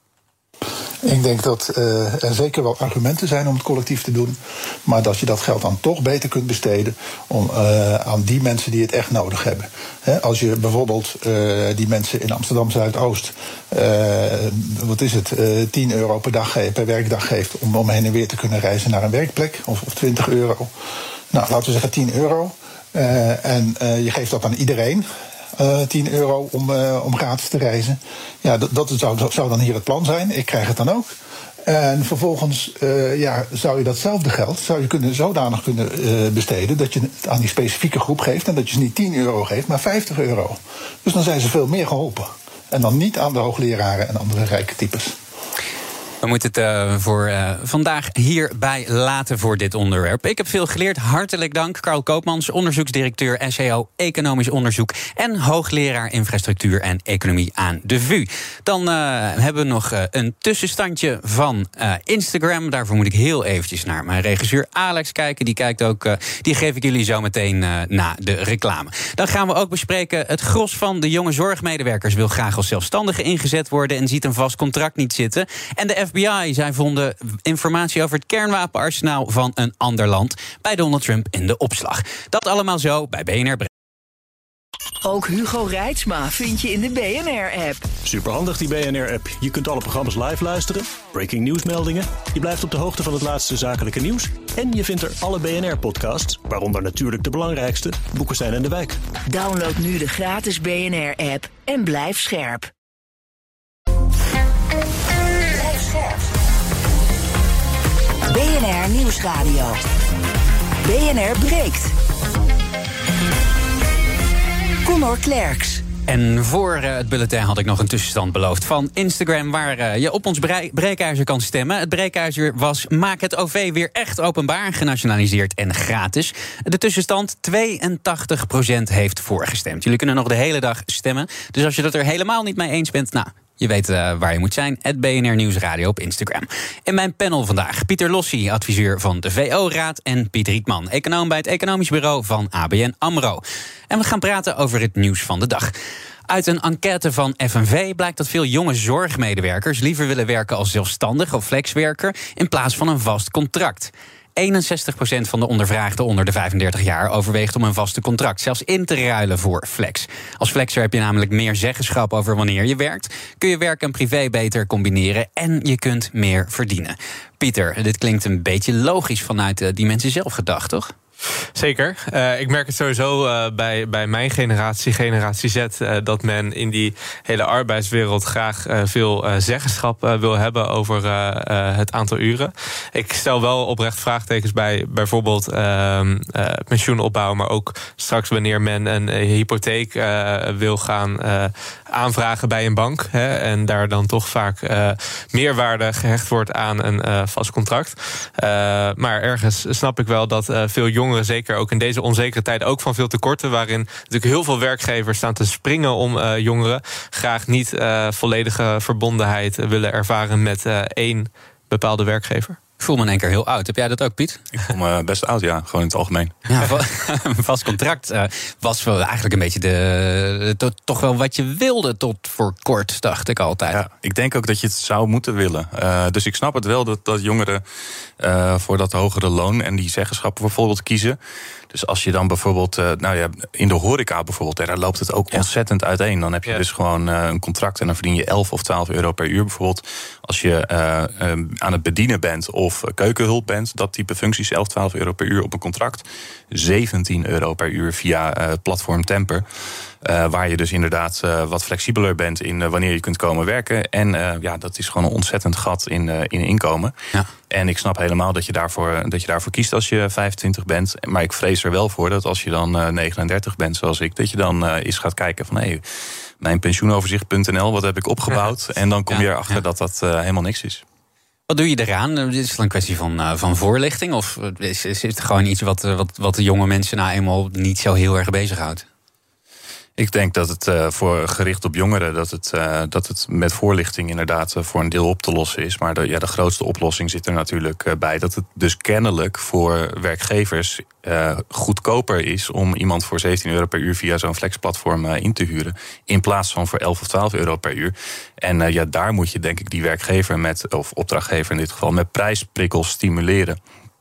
Ik denk dat uh, er zeker wel argumenten zijn om het collectief te doen, maar dat je dat geld dan toch beter kunt besteden om, uh, aan die mensen die het echt nodig hebben. He, als je bijvoorbeeld uh, die mensen in Amsterdam Zuidoost, uh, wat is het, uh, tien euro per dag per werkdag geeft om, om heen en weer te kunnen reizen naar een werkplek, of, of twintig euro. Nou, laten we zeggen tien euro. Uh, en uh, je geeft dat aan iedereen. Uh, tien euro om, uh, om gratis te reizen. Ja, dat, dat zou, zou dan hier het plan zijn. Ik krijg het dan ook. En vervolgens uh, ja, zou je datzelfde geld zou je kunnen, zodanig kunnen uh, besteden dat je het aan die specifieke groep geeft en dat je ze niet tien euro geeft, maar vijftig euro. Dus dan zijn ze veel meer geholpen. En dan niet aan de hoogleraren en andere rijke types. We moeten het uh, voor uh, vandaag hierbij laten voor dit onderwerp. Ik heb veel geleerd. Hartelijk dank. Karl Koopmans, onderzoeksdirecteur S E O Economisch Onderzoek en hoogleraar Infrastructuur en Economie aan de V U. Dan uh, hebben we nog uh, een tussenstandje van uh, Instagram. Daarvoor moet ik heel eventjes naar mijn regisseur Alex kijken. Die kijkt ook, uh, die geef ik jullie zo meteen uh, na de reclame. Dan gaan we ook bespreken: het gros van de jonge zorgmedewerkers wil graag als zelfstandige ingezet worden en ziet een vast contract niet zitten. En de F B I, zij vonden informatie over het kernwapenarsenaal van een ander land bij Donald Trump in de opslag. Dat allemaal zo bij B N R. Ook Hugo Reitsma vind je in de B N R-app. Superhandig die B N R-app. Je kunt alle programma's live luisteren, breaking nieuwsmeldingen, je blijft op de hoogte van het laatste zakelijke nieuws en je vindt er alle B N R-podcasts, waaronder natuurlijk de belangrijkste, Boekenstein en de Wijk. Download nu de gratis B N R-app en blijf scherp. B N R Nieuwsradio. B N R breekt. Connor Klerks. En voor uh, het bulletin had ik nog een tussenstand beloofd van Instagram, waar uh, je op ons brei- breekijzer kan stemmen. Het breekijzer was: maak het O V weer echt openbaar, genationaliseerd en gratis. De tussenstand: tweeëntachtig procent heeft voorgestemd. Jullie kunnen nog de hele dag stemmen. Dus als je dat er helemaal niet mee eens bent, nou, je weet uh, waar je moet zijn. Het B N R Nieuwsradio op Instagram. In mijn panel vandaag Pieter Lossie, adviseur van de V O-raad, en Piet Rietman, econoom bij het Economisch Bureau van A B N AMRO. En we gaan praten over het nieuws van de dag. Uit een enquête van F N V blijkt dat veel jonge zorgmedewerkers liever willen werken als zelfstandig of flexwerker in plaats van een vast contract. eenenzestig procent van de ondervraagden onder de vijfendertig jaar overweegt om een vaste contract zelfs in te ruilen voor flex. Als flexer heb je namelijk meer zeggenschap over wanneer je werkt, kun je werk en privé beter combineren en je kunt meer verdienen. Pieter, dit klinkt een beetje logisch vanuit uh, die mensen zelf gedacht, toch? Zeker. Uh, ik merk het sowieso uh, bij, bij mijn generatie, generatie Z, uh, dat men in die hele arbeidswereld graag uh, veel uh, zeggenschap uh, wil hebben over uh, uh, het aantal uren. Ik stel wel oprecht vraagtekens bij bijvoorbeeld uh, uh, pensioenopbouw, maar ook straks wanneer men een uh, hypotheek uh, wil gaan uh, aanvragen bij een bank, hè, en daar dan toch vaak uh, meerwaarde gehecht wordt aan een uh, vast contract. Uh, maar ergens snap ik wel dat uh, veel jongeren, zeker ook in deze onzekere tijden, ook van veel tekorten, waarin natuurlijk heel veel werkgevers staan te springen om uh, jongeren, graag niet uh, volledige verbondenheid willen ervaren met uh, één bepaalde werkgever. Ik voel me in één keer heel oud. Heb jij dat ook, Piet? Ik voel me best oud, ja. Gewoon in het algemeen. Ja, een vast contract uh, was wel eigenlijk een beetje de, de, de, toch wel wat je wilde tot voor kort, dacht ik altijd. Ja, ik denk ook dat je het zou moeten willen. Uh, dus ik snap het wel dat, dat jongeren uh, voor dat hogere loon en die zeggenschap bijvoorbeeld kiezen. Dus als je dan bijvoorbeeld, uh, nou ja, in de horeca bijvoorbeeld, hè, daar loopt het ook ja. ontzettend uiteen. Dan heb je ja. dus gewoon uh, een contract en dan verdien je elf of twaalf euro per uur bijvoorbeeld. Als je uh, um, aan het bedienen bent of keukenhulp bent, dat type functies, elf, twaalf euro per uur op een contract. zeventien euro per uur via uh, platform Temper. Uh, waar je dus inderdaad uh, wat flexibeler bent in uh, wanneer je kunt komen werken. En uh, ja, dat is gewoon een ontzettend gat in, uh, in inkomen. Ja. En ik snap helemaal dat je, daarvoor, dat je daarvoor kiest als je vijfentwintig bent. Maar ik vrees er wel voor dat als je dan uh, negenendertig bent zoals ik, dat je dan uh, eens gaat kijken van hé, hey, mijn pensioenoverzicht punt n l, wat heb ik opgebouwd? En dan kom je erachter ja. dat dat uh, helemaal niks is. Wat doe je eraan? Is het een kwestie van, uh, van voorlichting? Of is, is het gewoon iets wat, wat, wat de jonge mensen nou eenmaal niet zo heel erg bezighoudt? Ik denk dat het uh, voor gericht op jongeren, dat het, uh, dat het met voorlichting inderdaad uh, voor een deel op te lossen is. Maar de, ja, de grootste oplossing zit er natuurlijk uh, bij. Dat het dus kennelijk voor werkgevers uh, goedkoper is om iemand voor zeventien euro per uur via zo'n flexplatform uh, in te huren. In plaats van voor elf of twaalf euro per uur. En uh, ja, daar moet je denk ik die werkgever met, of opdrachtgever in dit geval, met prijsprikkels stimuleren.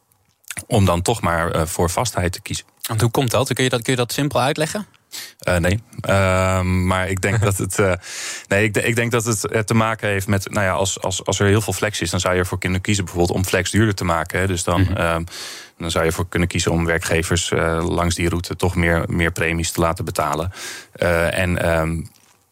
Om dan toch maar uh, voor vastheid te kiezen. Want hoe komt dat? Kun je dat, kun je dat simpel uitleggen? Uh, nee, uh, maar ik denk dat het. Uh, nee, ik, ik denk dat het te maken heeft met. Nou ja, als, als, als er heel veel flex is, dan zou je ervoor kunnen kiezen, bijvoorbeeld om flex duurder te maken. Hè. Dus dan, mm-hmm. uh, dan zou je ervoor kunnen kiezen om werkgevers uh, langs die route toch meer, meer premies te laten betalen. Uh, en um,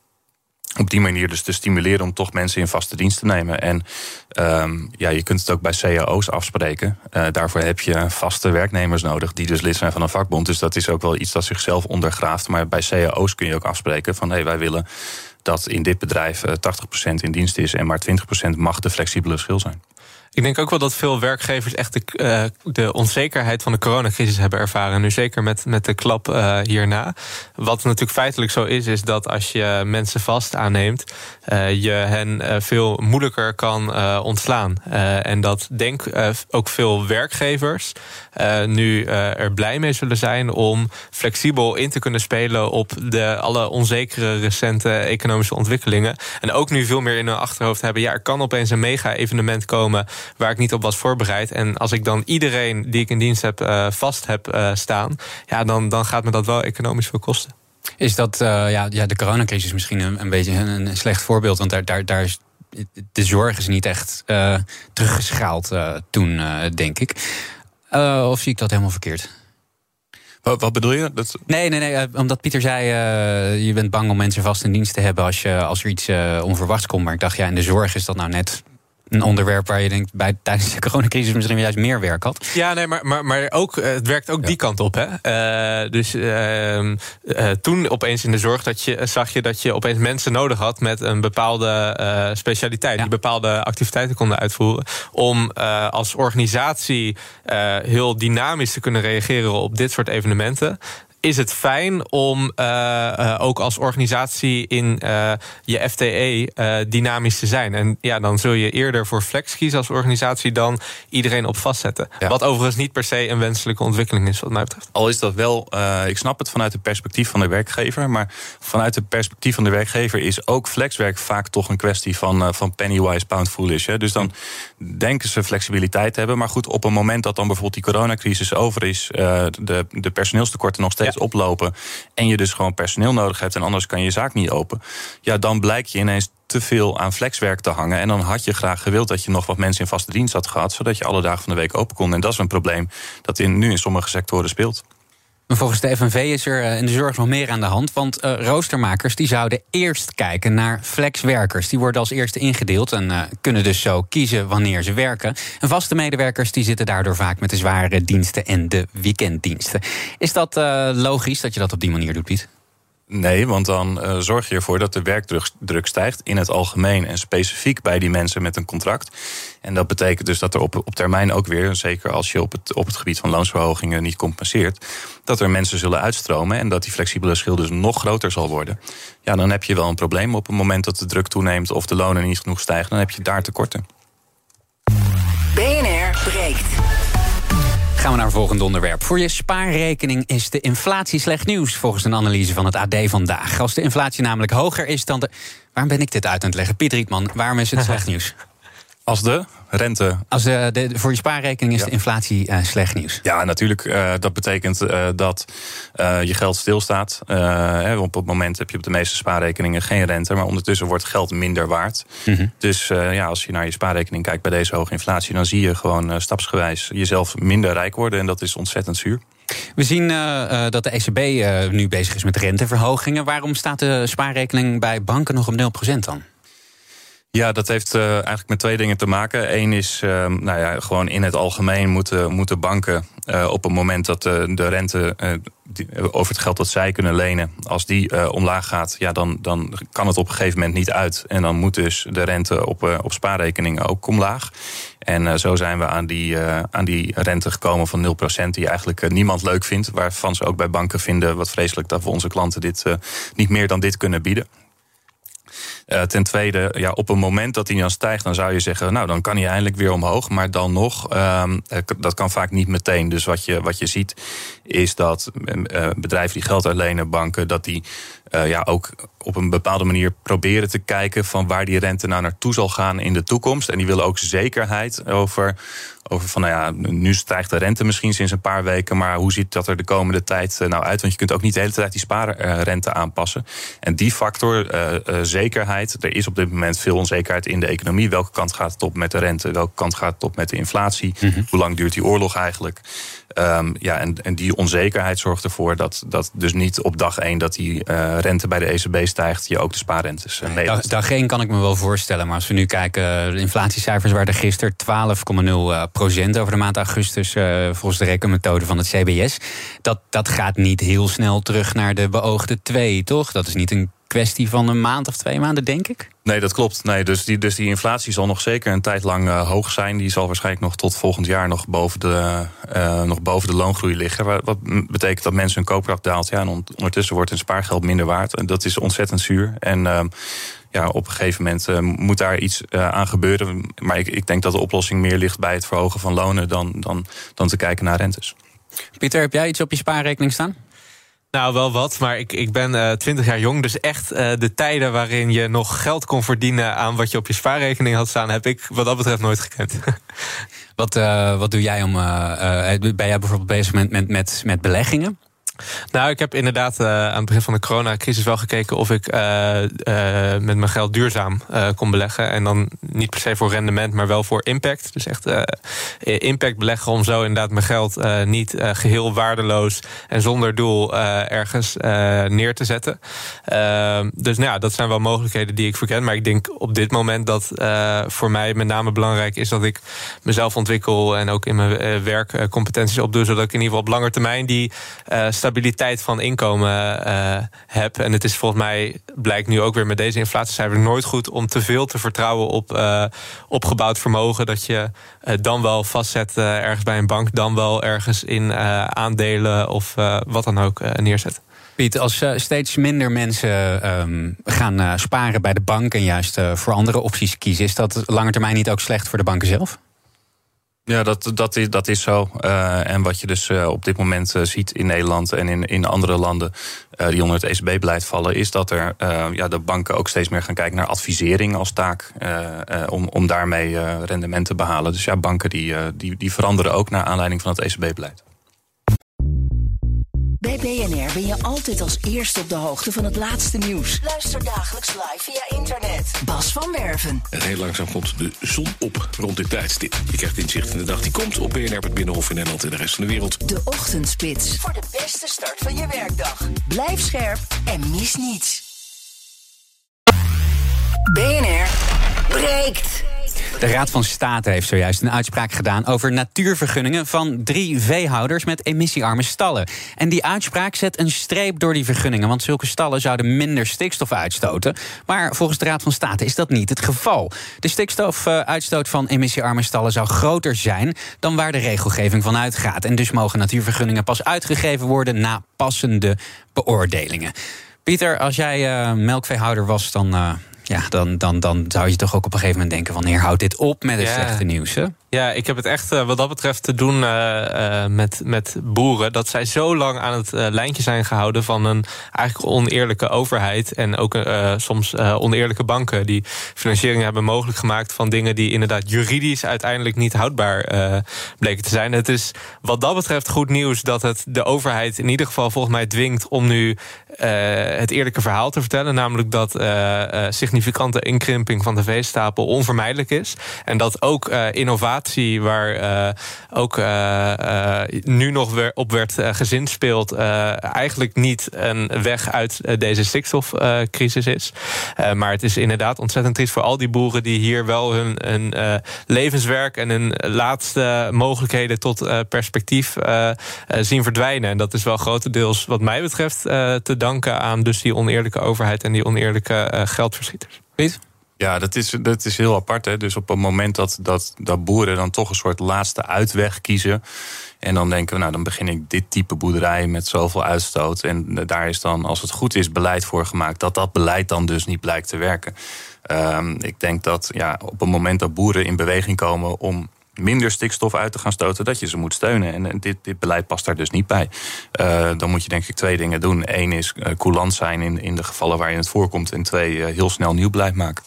op die manier dus te stimuleren om toch mensen in vaste dienst te nemen. En um, ja, je kunt het ook bij C A O's afspreken. Uh, daarvoor heb je vaste werknemers nodig die dus lid zijn van een vakbond. Dus dat is ook wel iets dat zichzelf ondergraaft. Maar bij C A O's kun je ook afspreken van hé, hey, wij willen dat in dit bedrijf uh, tachtig procent in dienst is en maar twintig procent mag de flexibele schil zijn. Ik denk ook wel dat veel werkgevers echt de, uh, de onzekerheid van de coronacrisis hebben ervaren. Nu zeker met, met de klap uh, hierna. Wat natuurlijk feitelijk zo is, is dat als je mensen vast aanneemt, uh, je hen uh, veel moeilijker kan uh, ontslaan. Uh, en dat denk uh, ook veel werkgevers uh, nu uh, er blij mee zullen zijn om flexibel in te kunnen spelen op de alle onzekere recente economische ontwikkelingen. En ook nu veel meer in hun achterhoofd hebben, ja, er kan opeens een mega-evenement komen waar ik niet op was voorbereid. En als ik dan iedereen die ik in dienst heb uh, vast heb uh, staan, ja, dan, dan gaat me dat wel economisch veel kosten. Is dat, uh, ja, ja, de coronacrisis misschien een, een beetje een, een slecht voorbeeld, want daar, daar, daar is de zorg is niet echt uh, teruggeschaald uh, toen, uh, denk ik. Uh, of zie ik dat helemaal verkeerd? Wat, wat bedoel je? Dat... Nee, nee, nee, uh, omdat Pieter zei, uh, je bent bang om mensen vast in dienst te hebben als, je, als er iets uh, onverwachts komt. Maar ik dacht, ja, in de zorg is dat nou net een onderwerp waar je denkt bij tijdens de coronacrisis misschien juist meer werk had. Ja, nee, maar, maar, maar ook, het werkt ook ja. die kant op. Hè? Uh, dus uh, uh, toen opeens in de zorg dat je, zag je dat je opeens mensen nodig had met een bepaalde uh, specialiteit, ja. die bepaalde activiteiten konden uitvoeren. Om uh, als organisatie uh, heel dynamisch te kunnen reageren op dit soort evenementen. Is het fijn om uh, uh, ook als organisatie in uh, je F T E uh, dynamisch te zijn. En ja, dan zul je eerder voor flex kiezen als organisatie dan iedereen op vastzetten. Ja. Wat overigens niet per se een wenselijke ontwikkeling is wat mij betreft. Al is dat wel, uh, ik snap het vanuit het perspectief van de werkgever, maar vanuit het perspectief van de werkgever is ook flexwerk vaak toch een kwestie van, uh, van pennywise, pound foolish. Hè. Dus dan denken ze flexibiliteit te hebben, maar goed, op een moment dat dan bijvoorbeeld die coronacrisis over is, uh, de, de personeelstekorten nog steeds ja. oplopen en je dus gewoon personeel nodig hebt en anders kan je zaak niet open, ja, dan blijkt je ineens te veel aan flexwerk te hangen. En dan had je graag gewild dat je nog wat mensen in vaste dienst had gehad, zodat je alle dagen van de week open kon. En dat is een probleem dat in, nu in sommige sectoren speelt. Volgens de F N V is er in de zorg nog meer aan de hand. Want uh, roostermakers die zouden eerst kijken naar flexwerkers. Die worden als eerste ingedeeld en uh, kunnen dus zo kiezen wanneer ze werken. En vaste medewerkers die zitten daardoor vaak met de zware diensten en de weekenddiensten. Is dat uh, logisch dat je dat op die manier doet, Piet? Nee, want dan uh, zorg je ervoor dat de werkdruk stijgt in het algemeen en specifiek bij die mensen met een contract. En dat betekent dus dat er op, op termijn ook weer, zeker als je op het, op het gebied van loonsverhogingen niet compenseert, dat er mensen zullen uitstromen en dat die flexibele schil dus nog groter zal worden. Ja, dan heb je wel een probleem op het moment dat de druk toeneemt of de lonen niet genoeg stijgen, dan heb je daar tekorten. B N R breekt. Gaan we naar het volgende onderwerp. Voor je spaarrekening is de inflatie slecht nieuws, volgens een analyse van het A D vandaag. Als de inflatie namelijk hoger is dan de... Waarom ben ik dit uit aan het leggen? Piet Rietman, waarom is het slecht nieuws? Als de rente... Als de, de, voor je spaarrekening is ja. de inflatie uh, slecht nieuws. Ja, natuurlijk. Uh, dat betekent uh, dat uh, je geld stilstaat. Uh, op het moment heb je op de meeste spaarrekeningen geen rente, maar ondertussen wordt geld minder waard. Mm-hmm. Dus uh, ja, als je naar je spaarrekening kijkt bij deze hoge inflatie, dan zie je gewoon uh, stapsgewijs jezelf minder rijk worden. En dat is ontzettend zuur. We zien uh, uh, dat de E C B uh, nu bezig is met renteverhogingen. Waarom staat de spaarrekening bij banken nog op nul procent dan? Ja, dat heeft uh, eigenlijk met twee dingen te maken. Eén is, uh, nou ja, gewoon in het algemeen moeten, moeten banken uh, op het moment dat uh, de rente uh, die, uh, over het geld dat zij kunnen lenen, als die uh, omlaag gaat, ja, dan, dan kan het op een gegeven moment niet uit. En dan moet dus de rente op, uh, op spaarrekeningen ook omlaag. En uh, zo zijn we aan die, uh, aan die rente gekomen van nul procent... die eigenlijk uh, niemand leuk vindt. Waarvan ze ook bij banken vinden, wat vreselijk dat we onze klanten dit uh, niet meer dan dit kunnen bieden. Uh, ten tweede, ja, op een moment dat hij dan stijgt, dan zou je zeggen, nou, dan kan hij eindelijk weer omhoog. Maar dan nog, uh, dat kan vaak niet meteen. Dus wat je, wat je ziet, is dat uh, bedrijven die geld uitlenen, banken, dat die uh, ja, ook op een bepaalde manier proberen te kijken van waar die rente nou naartoe zal gaan in de toekomst. En die willen ook zekerheid over, over van, nou ja, nu stijgt de rente misschien sinds een paar weken, maar hoe ziet dat er de komende tijd nou uit? Want je kunt ook niet de hele tijd die spaarrente aanpassen. En die factor, uh, uh, zekerheid, er is op dit moment veel onzekerheid in de economie. Welke kant gaat het op met de rente? Welke kant gaat het op met de inflatie? Mm-hmm. Hoe lang duurt die oorlog eigenlijk? Um, ja, en, en die onzekerheid zorgt ervoor dat, dat dus niet op dag één dat die uh, rente bij de E C B stijgt, je ook de spaarrentes uh, mee. Dag, dag één kan ik me wel voorstellen, maar als we nu kijken, de inflatiecijfers waren er twaalf komma nul procent over de maand augustus, uh, volgens de rekenmethode van het C B S. Dat, dat gaat niet heel snel terug naar de beoogde twee, toch? Dat is niet een kwestie van een maand of twee maanden, denk ik. Nee, dat klopt. Nee, dus, die, dus die inflatie zal nog zeker een tijd lang uh, hoog zijn. Die zal waarschijnlijk nog tot volgend jaar nog boven de, uh, nog boven de loongroei liggen. Wat betekent dat mensen hun koopkracht daalt. Ja, en ondertussen wordt hun spaargeld minder waard. En dat is ontzettend zuur. En uh, ja, op een gegeven moment uh, moet daar iets uh, aan gebeuren. Maar ik, ik denk dat de oplossing meer ligt bij het verhogen van lonen dan, dan, dan te kijken naar rentes. Pieter, heb jij iets op je spaarrekening staan? Nou, wel wat, maar ik, ik ben uh, twintig jaar jong. Dus echt uh, de tijden waarin je nog geld kon verdienen aan wat je op je spaarrekening had staan, heb ik wat dat betreft nooit gekend. Wat, uh, wat doe jij om. Uh, uh, ben jij bijvoorbeeld bezig met, met, met, met beleggingen? Nou, ik heb inderdaad uh, aan het begin van de coronacrisis wel gekeken of ik uh, uh, met mijn geld duurzaam uh, kon beleggen. En dan niet per se voor rendement, maar wel voor impact. Dus echt uh, impact beleggen om zo inderdaad mijn geld uh, niet uh, geheel waardeloos en zonder doel uh, ergens uh, neer te zetten. Uh, dus nou ja, dat zijn wel mogelijkheden die ik verken. Maar ik denk op dit moment dat uh, voor mij met name belangrijk is dat ik mezelf ontwikkel en ook in mijn uh, werk uh, competenties opdoe, zodat ik in ieder geval op lange termijn die uh, stabiliteit van inkomen uh, heb. En het is volgens mij, blijkt nu ook weer met deze inflatiecijfers, nooit goed om te veel te vertrouwen op uh, opgebouwd vermogen. Dat je uh, dan wel vastzet uh, ergens bij een bank, dan wel ergens in uh, aandelen of uh, wat dan ook uh, neerzet. Piet, als uh, steeds minder mensen um, gaan uh, sparen bij de bank en juist uh, voor andere opties kiezen, is dat lange termijn niet ook slecht voor de banken zelf? Ja, dat, dat, is, dat is zo. Uh, en wat je dus uh, op dit moment uh, ziet in Nederland en in, in andere landen uh, die onder het E C B-beleid vallen, is dat er uh, ja, de banken ook steeds meer gaan kijken naar advisering als taak uh, uh, om, om daarmee uh, rendement te behalen. Dus ja, banken die, uh, die, die veranderen ook naar aanleiding van het E C B-beleid. Bij B N R ben je altijd als eerste op de hoogte van het laatste nieuws. Luister dagelijks live via internet. Bas van Werven. En heel langzaam komt de zon op rond dit tijdstip. Je krijgt inzicht in de dag die komt op B N R, het Binnenhof in Nederland en de rest van de wereld. De Ochtendspits. Voor de beste start van je werkdag. Blijf scherp en mis niets. B N R breekt. De Raad van State heeft zojuist een uitspraak gedaan over natuurvergunningen van drie veehouders met emissiearme stallen. En die uitspraak zet een streep door die vergunningen, want zulke stallen zouden minder stikstof uitstoten. Maar volgens de Raad van State is dat niet het geval. De stikstofuitstoot van emissiearme stallen zou groter zijn dan waar de regelgeving van uitgaat. En dus mogen natuurvergunningen pas uitgegeven worden na passende beoordelingen. Pieter, als jij uh, melkveehouder was, dan... Uh, Ja, dan, dan, dan zou je toch ook op een gegeven moment denken van, heer, houd dit op met het ja. slechte nieuws, hè? Ja, ik heb het echt uh, wat dat betreft te doen uh, uh, met, met boeren. Dat zij zo lang aan het uh, lijntje zijn gehouden van een eigenlijk oneerlijke overheid. En ook uh, soms uh, oneerlijke banken die financiering hebben mogelijk gemaakt van dingen die inderdaad juridisch uiteindelijk niet houdbaar uh, bleken te zijn. Het is wat dat betreft goed nieuws dat het de overheid in ieder geval volgens mij dwingt om nu uh, het eerlijke verhaal te vertellen. Namelijk dat uh, uh, significante inkrimping van de veestapel onvermijdelijk is. En dat ook uh, innovatie waar uh, ook uh, uh, nu nog weer op werd uh, gezinspeeld, uh, eigenlijk niet een weg uit uh, deze stikstofcrisis uh, is. Uh, maar het is inderdaad ontzettend triest voor al die boeren die hier wel hun, hun uh, levenswerk en hun laatste mogelijkheden tot uh, perspectief uh, uh, zien verdwijnen. En dat is wel grotendeels wat mij betreft uh, te danken aan dus die oneerlijke overheid en die oneerlijke uh, geldverschieters. Piet? Ja, dat is, dat is heel apart. Hè? Dus op het moment dat, dat, dat boeren dan toch een soort laatste uitweg kiezen. En dan denken we, nou, dan begin ik dit type boerderij met zoveel uitstoot. En daar is dan, als het goed is, beleid voor gemaakt. Dat dat beleid dan dus niet blijkt te werken. Um, ik denk dat ja, op het moment dat boeren in beweging komen om minder stikstof uit te gaan stoten, dat je ze moet steunen. En dit, dit beleid past daar dus niet bij. Uh, dan moet je denk ik twee dingen doen. Eén is uh, coulant zijn in, in de gevallen waarin het voorkomt. En twee, uh, heel snel nieuw beleid maken.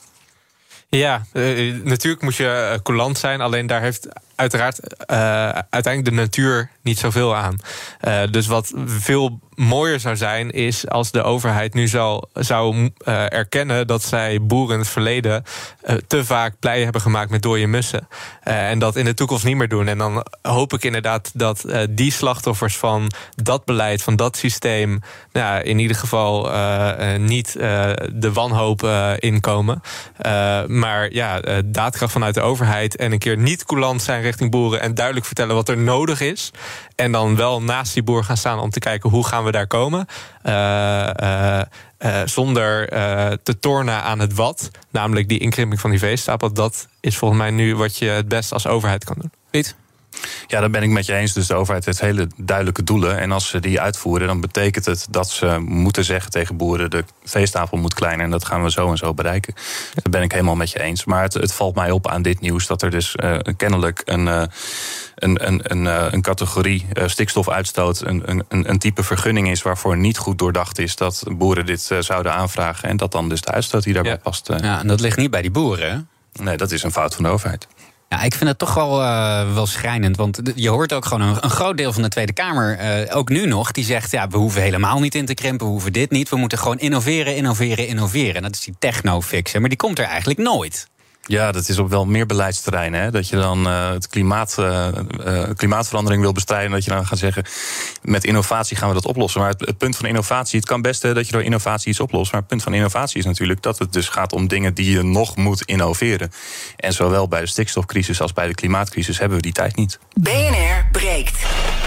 Ja, uh, natuurlijk moet je uh, coulant zijn. Alleen daar heeft uiteraard uh, uiteindelijk de natuur niet zoveel aan. Uh, dus wat veel mooier zou zijn, is als de overheid nu zou, zou uh, erkennen dat zij boeren in het verleden uh, te vaak blij hebben gemaakt met dode mussen. Uh, en dat in de toekomst niet meer doen. En dan hoop ik inderdaad dat uh, die slachtoffers van dat beleid, van dat systeem, nou, in ieder geval uh, uh, niet uh, de wanhoop uh, inkomen. Uh, maar ja, uh, daadkracht vanuit de overheid en een keer niet coulant zijn richting boeren en duidelijk vertellen wat er nodig is. En dan wel naast die boer gaan staan om te kijken hoe gaan we daar komen. Uh, uh, uh, zonder uh, te tornen aan het wat, namelijk die inkrimping van die veestapel. Dat is volgens mij nu wat je het best als overheid kan doen. Piet? Ja, daar ben ik met je eens. Dus de overheid heeft hele duidelijke doelen. En als ze die uitvoeren, dan betekent het dat ze moeten zeggen tegen boeren: de veestapel moet kleiner en dat gaan we zo en zo bereiken. Dat ben ik helemaal met je eens. Maar het, het valt mij op aan dit nieuws dat er dus uh, kennelijk een, uh, een, een, een, uh, een categorie uh, stikstofuitstoot, een, een, een type vergunning is waarvoor niet goed doordacht is dat boeren dit uh, zouden aanvragen. En dat dan dus de uitstoot die daarbij ja. past. Uh, ja, en dat ligt niet bij die boeren, hè? Nee, dat is een fout van de overheid. Ja, ik vind het toch wel, uh, wel schrijnend. Want je hoort ook gewoon een, een groot deel van de Tweede Kamer, uh, ook nu nog, die zegt: ja, we hoeven helemaal niet in te krimpen, we hoeven dit niet. We moeten gewoon innoveren, innoveren, innoveren. En dat is die techno-fix, hè, maar die komt er eigenlijk nooit. Ja, dat is op wel meer beleidsterreinen. Hè? Dat je dan uh, het klimaat, uh, uh, klimaatverandering wil bestrijden. Dat je dan gaat zeggen, met innovatie gaan we dat oplossen. Maar het, het punt van innovatie, het kan best hè, dat je door innovatie iets oplost. Maar het punt van innovatie is natuurlijk dat het dus gaat om dingen die je nog moet innoveren. En zowel bij de stikstofcrisis als bij de klimaatcrisis hebben we die tijd niet. B N R breekt.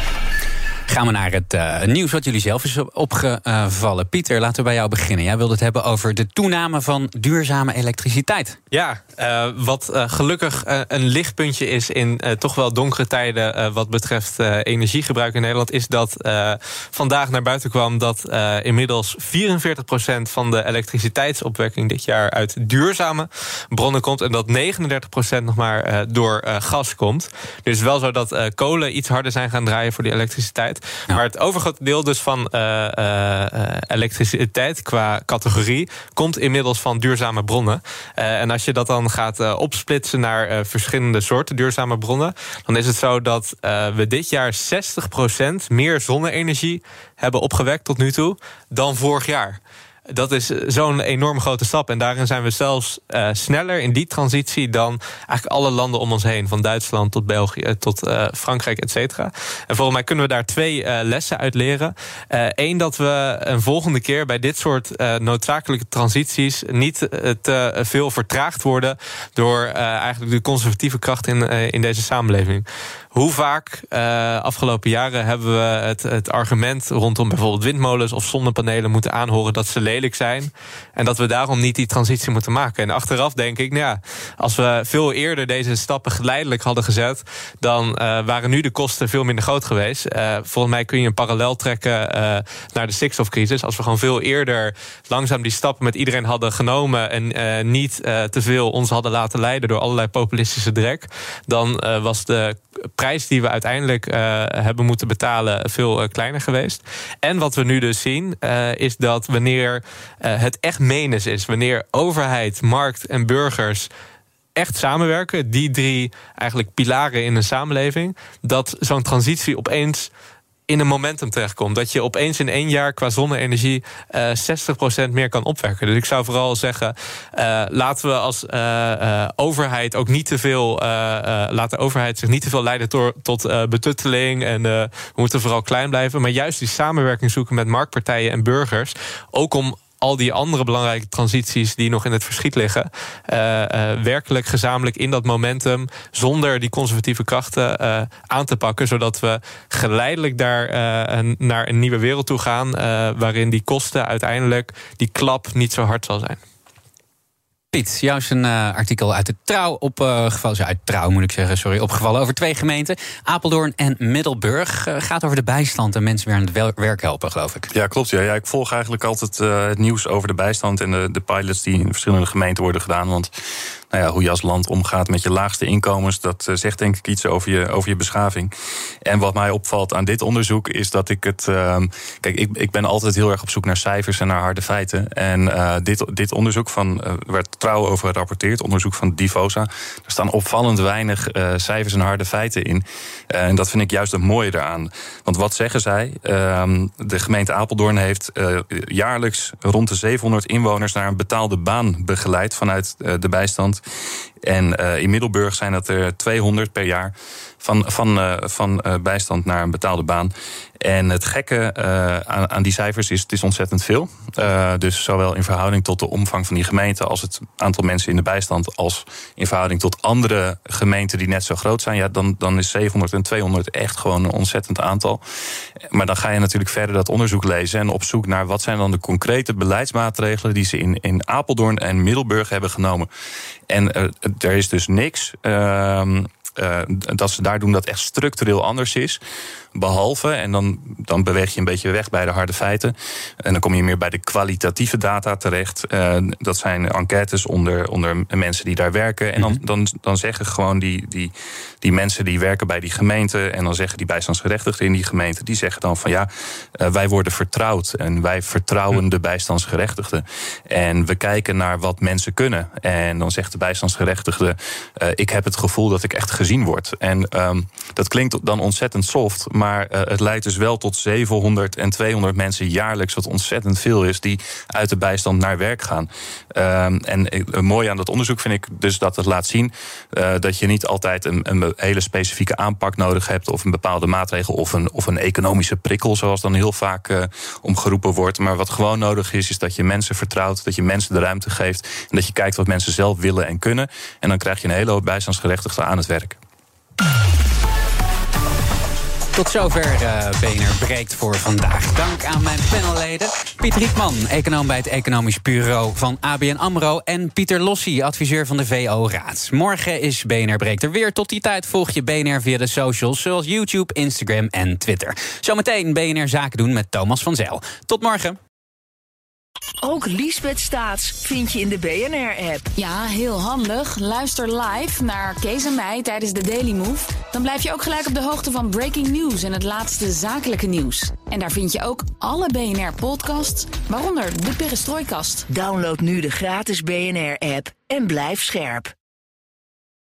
Gaan we naar het uh, nieuws wat jullie zelf is opgevallen. Pieter, laten we bij jou beginnen. Jij wilde het hebben over de toename van duurzame elektriciteit. Ja, uh, wat uh, gelukkig uh, een lichtpuntje is in uh, toch wel donkere tijden uh, wat betreft uh, energiegebruik in Nederland, is dat uh, vandaag naar buiten kwam dat uh, inmiddels vierenveertig procent van de elektriciteitsopwekking dit jaar uit duurzame bronnen komt en dat negenendertig procent nog maar uh, door uh, gas komt. Dus wel zo dat uh, kolen iets harder zijn gaan draaien voor die elektriciteit. Ja. Maar het overgrote deel dus van uh, uh, elektriciteit qua categorie komt inmiddels van duurzame bronnen. Uh, en als je dat dan gaat uh, opsplitsen naar uh, verschillende soorten duurzame bronnen, dan is het zo dat uh, we dit jaar zestig procent meer zonne-energie hebben opgewekt tot nu toe dan vorig jaar. Dat is zo'n enorm grote stap. En daarin zijn we zelfs uh, sneller in die transitie dan eigenlijk alle landen om ons heen. Van Duitsland tot België, tot uh, Frankrijk, et cetera. En volgens mij kunnen we daar twee uh, lessen uit leren. Eén, uh, dat we een volgende keer bij dit soort uh, noodzakelijke transities niet uh, te veel vertraagd worden door uh, eigenlijk de conservatieve kracht in, uh, in deze samenleving. Hoe vaak uh, afgelopen jaren hebben we het, het argument rondom bijvoorbeeld windmolens of zonnepanelen moeten aanhoren dat ze lelijk zijn en dat we daarom niet die transitie moeten maken. En achteraf denk ik, nou ja, als we veel eerder deze stappen geleidelijk hadden gezet, dan uh, waren nu de kosten veel minder groot geweest. Uh, volgens mij kun je een parallel trekken uh, naar de stikstofcrisis. Als we gewoon veel eerder langzaam die stappen met iedereen hadden genomen en uh, niet uh, te veel ons hadden laten leiden door allerlei populistische drek, dan uh, was de prijs die we uiteindelijk uh, hebben moeten betalen veel uh, kleiner geweest. En wat we nu dus zien, uh, is dat wanneer uh, het echt menens is, wanneer overheid, markt en burgers echt samenwerken, die drie eigenlijk pilaren in een samenleving, dat zo'n transitie opeens in een momentum terechtkomt. Dat je opeens in één jaar qua zonne-energie uh, zestig procent meer kan opwekken. Dus ik zou vooral zeggen, uh, laten we als uh, uh, overheid ook niet te veel, uh, uh, laat de overheid zich niet te veel leiden to- tot uh, betutteling en uh, we moeten vooral klein blijven, maar juist die samenwerking zoeken met marktpartijen en burgers, ook om al die andere belangrijke transities die nog in het verschiet liggen, Uh, uh, werkelijk gezamenlijk in dat momentum, zonder die conservatieve krachten uh, aan te pakken, zodat we geleidelijk daar uh, een, naar een nieuwe wereld toe gaan, uh, waarin die kosten uiteindelijk, die klap niet zo hard zal zijn. Piet, jou is een uh, artikel uit de Trouw opgevallen, uh, uit Trouw moet ik zeggen, sorry, opgevallen over twee gemeenten, Apeldoorn en Middelburg. Uh, gaat over de bijstand en mensen weer aan het wel- werk helpen, geloof ik. Ja, klopt. Ja. Ja, ik volg eigenlijk altijd uh, het nieuws over de bijstand en de, de pilots die in verschillende gemeenten worden gedaan. Want nou ja, hoe je als land omgaat met je laagste inkomens, dat uh, zegt denk ik iets over je, over je beschaving. En wat mij opvalt aan dit onderzoek is dat ik het Uh, kijk, ik, ik ben altijd heel erg op zoek naar cijfers en naar harde feiten. En uh, dit, dit onderzoek van uh, werd Trouw over gerapporteerd, onderzoek van Divosa. Er staan opvallend weinig uh, cijfers en harde feiten in. Uh, en dat vind ik juist het mooie eraan. Want wat zeggen zij? Uh, de gemeente Apeldoorn heeft uh, jaarlijks rond de zevenhonderd inwoners naar een betaalde baan begeleid vanuit uh, de bijstand. En uh, in Middelburg zijn dat er tweehonderd per jaar van, van, uh, van uh, bijstand naar een betaalde baan. En het gekke uh, aan, aan die cijfers is, het is ontzettend veel. Uh, dus zowel in verhouding tot de omvang van die gemeente als het aantal mensen in de bijstand, als in verhouding tot andere gemeenten die net zo groot zijn, ja, dan, dan is zevenhonderd en tweehonderd echt gewoon een ontzettend aantal. Maar dan ga je natuurlijk verder dat onderzoek lezen en op zoek naar wat zijn dan de concrete beleidsmaatregelen die ze in, in Apeldoorn en Middelburg hebben genomen. En uh, er is dus niks Uh, Uh, dat ze daar doen dat echt structureel anders is. Behalve, en dan, dan beweeg je een beetje weg bij de harde feiten. En dan kom je meer bij de kwalitatieve data terecht. Uh, dat zijn enquêtes onder, onder mensen die daar werken. En dan, dan, dan zeggen gewoon die, die, die mensen die werken bij die gemeente, en dan zeggen die bijstandsgerechtigden in die gemeente, die zeggen dan van ja, uh, wij worden vertrouwd. En wij vertrouwen de bijstandsgerechtigden. En we kijken naar wat mensen kunnen. En dan zegt de bijstandsgerechtigde, uh, ik heb het gevoel dat ik echt gezien word. En um, dat klinkt dan ontzettend soft, maar uh, het leidt dus wel tot zevenhonderd en tweehonderd mensen jaarlijks, wat ontzettend veel is, die uit de bijstand naar werk gaan. Um, en uh, mooi aan dat onderzoek vind ik dus dat het laat zien uh, dat je niet altijd een, een hele specifieke aanpak nodig hebt, of een bepaalde maatregel, of een, of een economische prikkel, zoals dan heel vaak uh, omgeroepen wordt. Maar wat gewoon nodig is, is dat je mensen vertrouwt, dat je mensen de ruimte geeft en dat je kijkt wat mensen zelf willen en kunnen. En dan krijg je een hele hoop bijstandsgerechtigden aan het werk. Tot zover uh, B N R Breekt voor vandaag. Dank aan mijn panelleden. Pieter Rietman, econoom bij het Economisch Bureau van A B N AMRO. En Pieter Lossie, adviseur van de V O-raad. Morgen is B N R Breekt er weer. Tot die tijd volg je B N R via de socials, zoals YouTube, Instagram en Twitter. Zometeen B N R Zaken doen met Thomas van Zijl. Tot morgen. Ook Liesbeth Staats vind je in de B N R-app. Ja, heel handig. Luister live naar Kees en mij tijdens de Daily Move. Dan blijf je ook gelijk op de hoogte van breaking news en het laatste zakelijke nieuws. En daar vind je ook alle B N R-podcasts, waaronder de Perestrooikast. Download nu de gratis B N R-app en blijf scherp.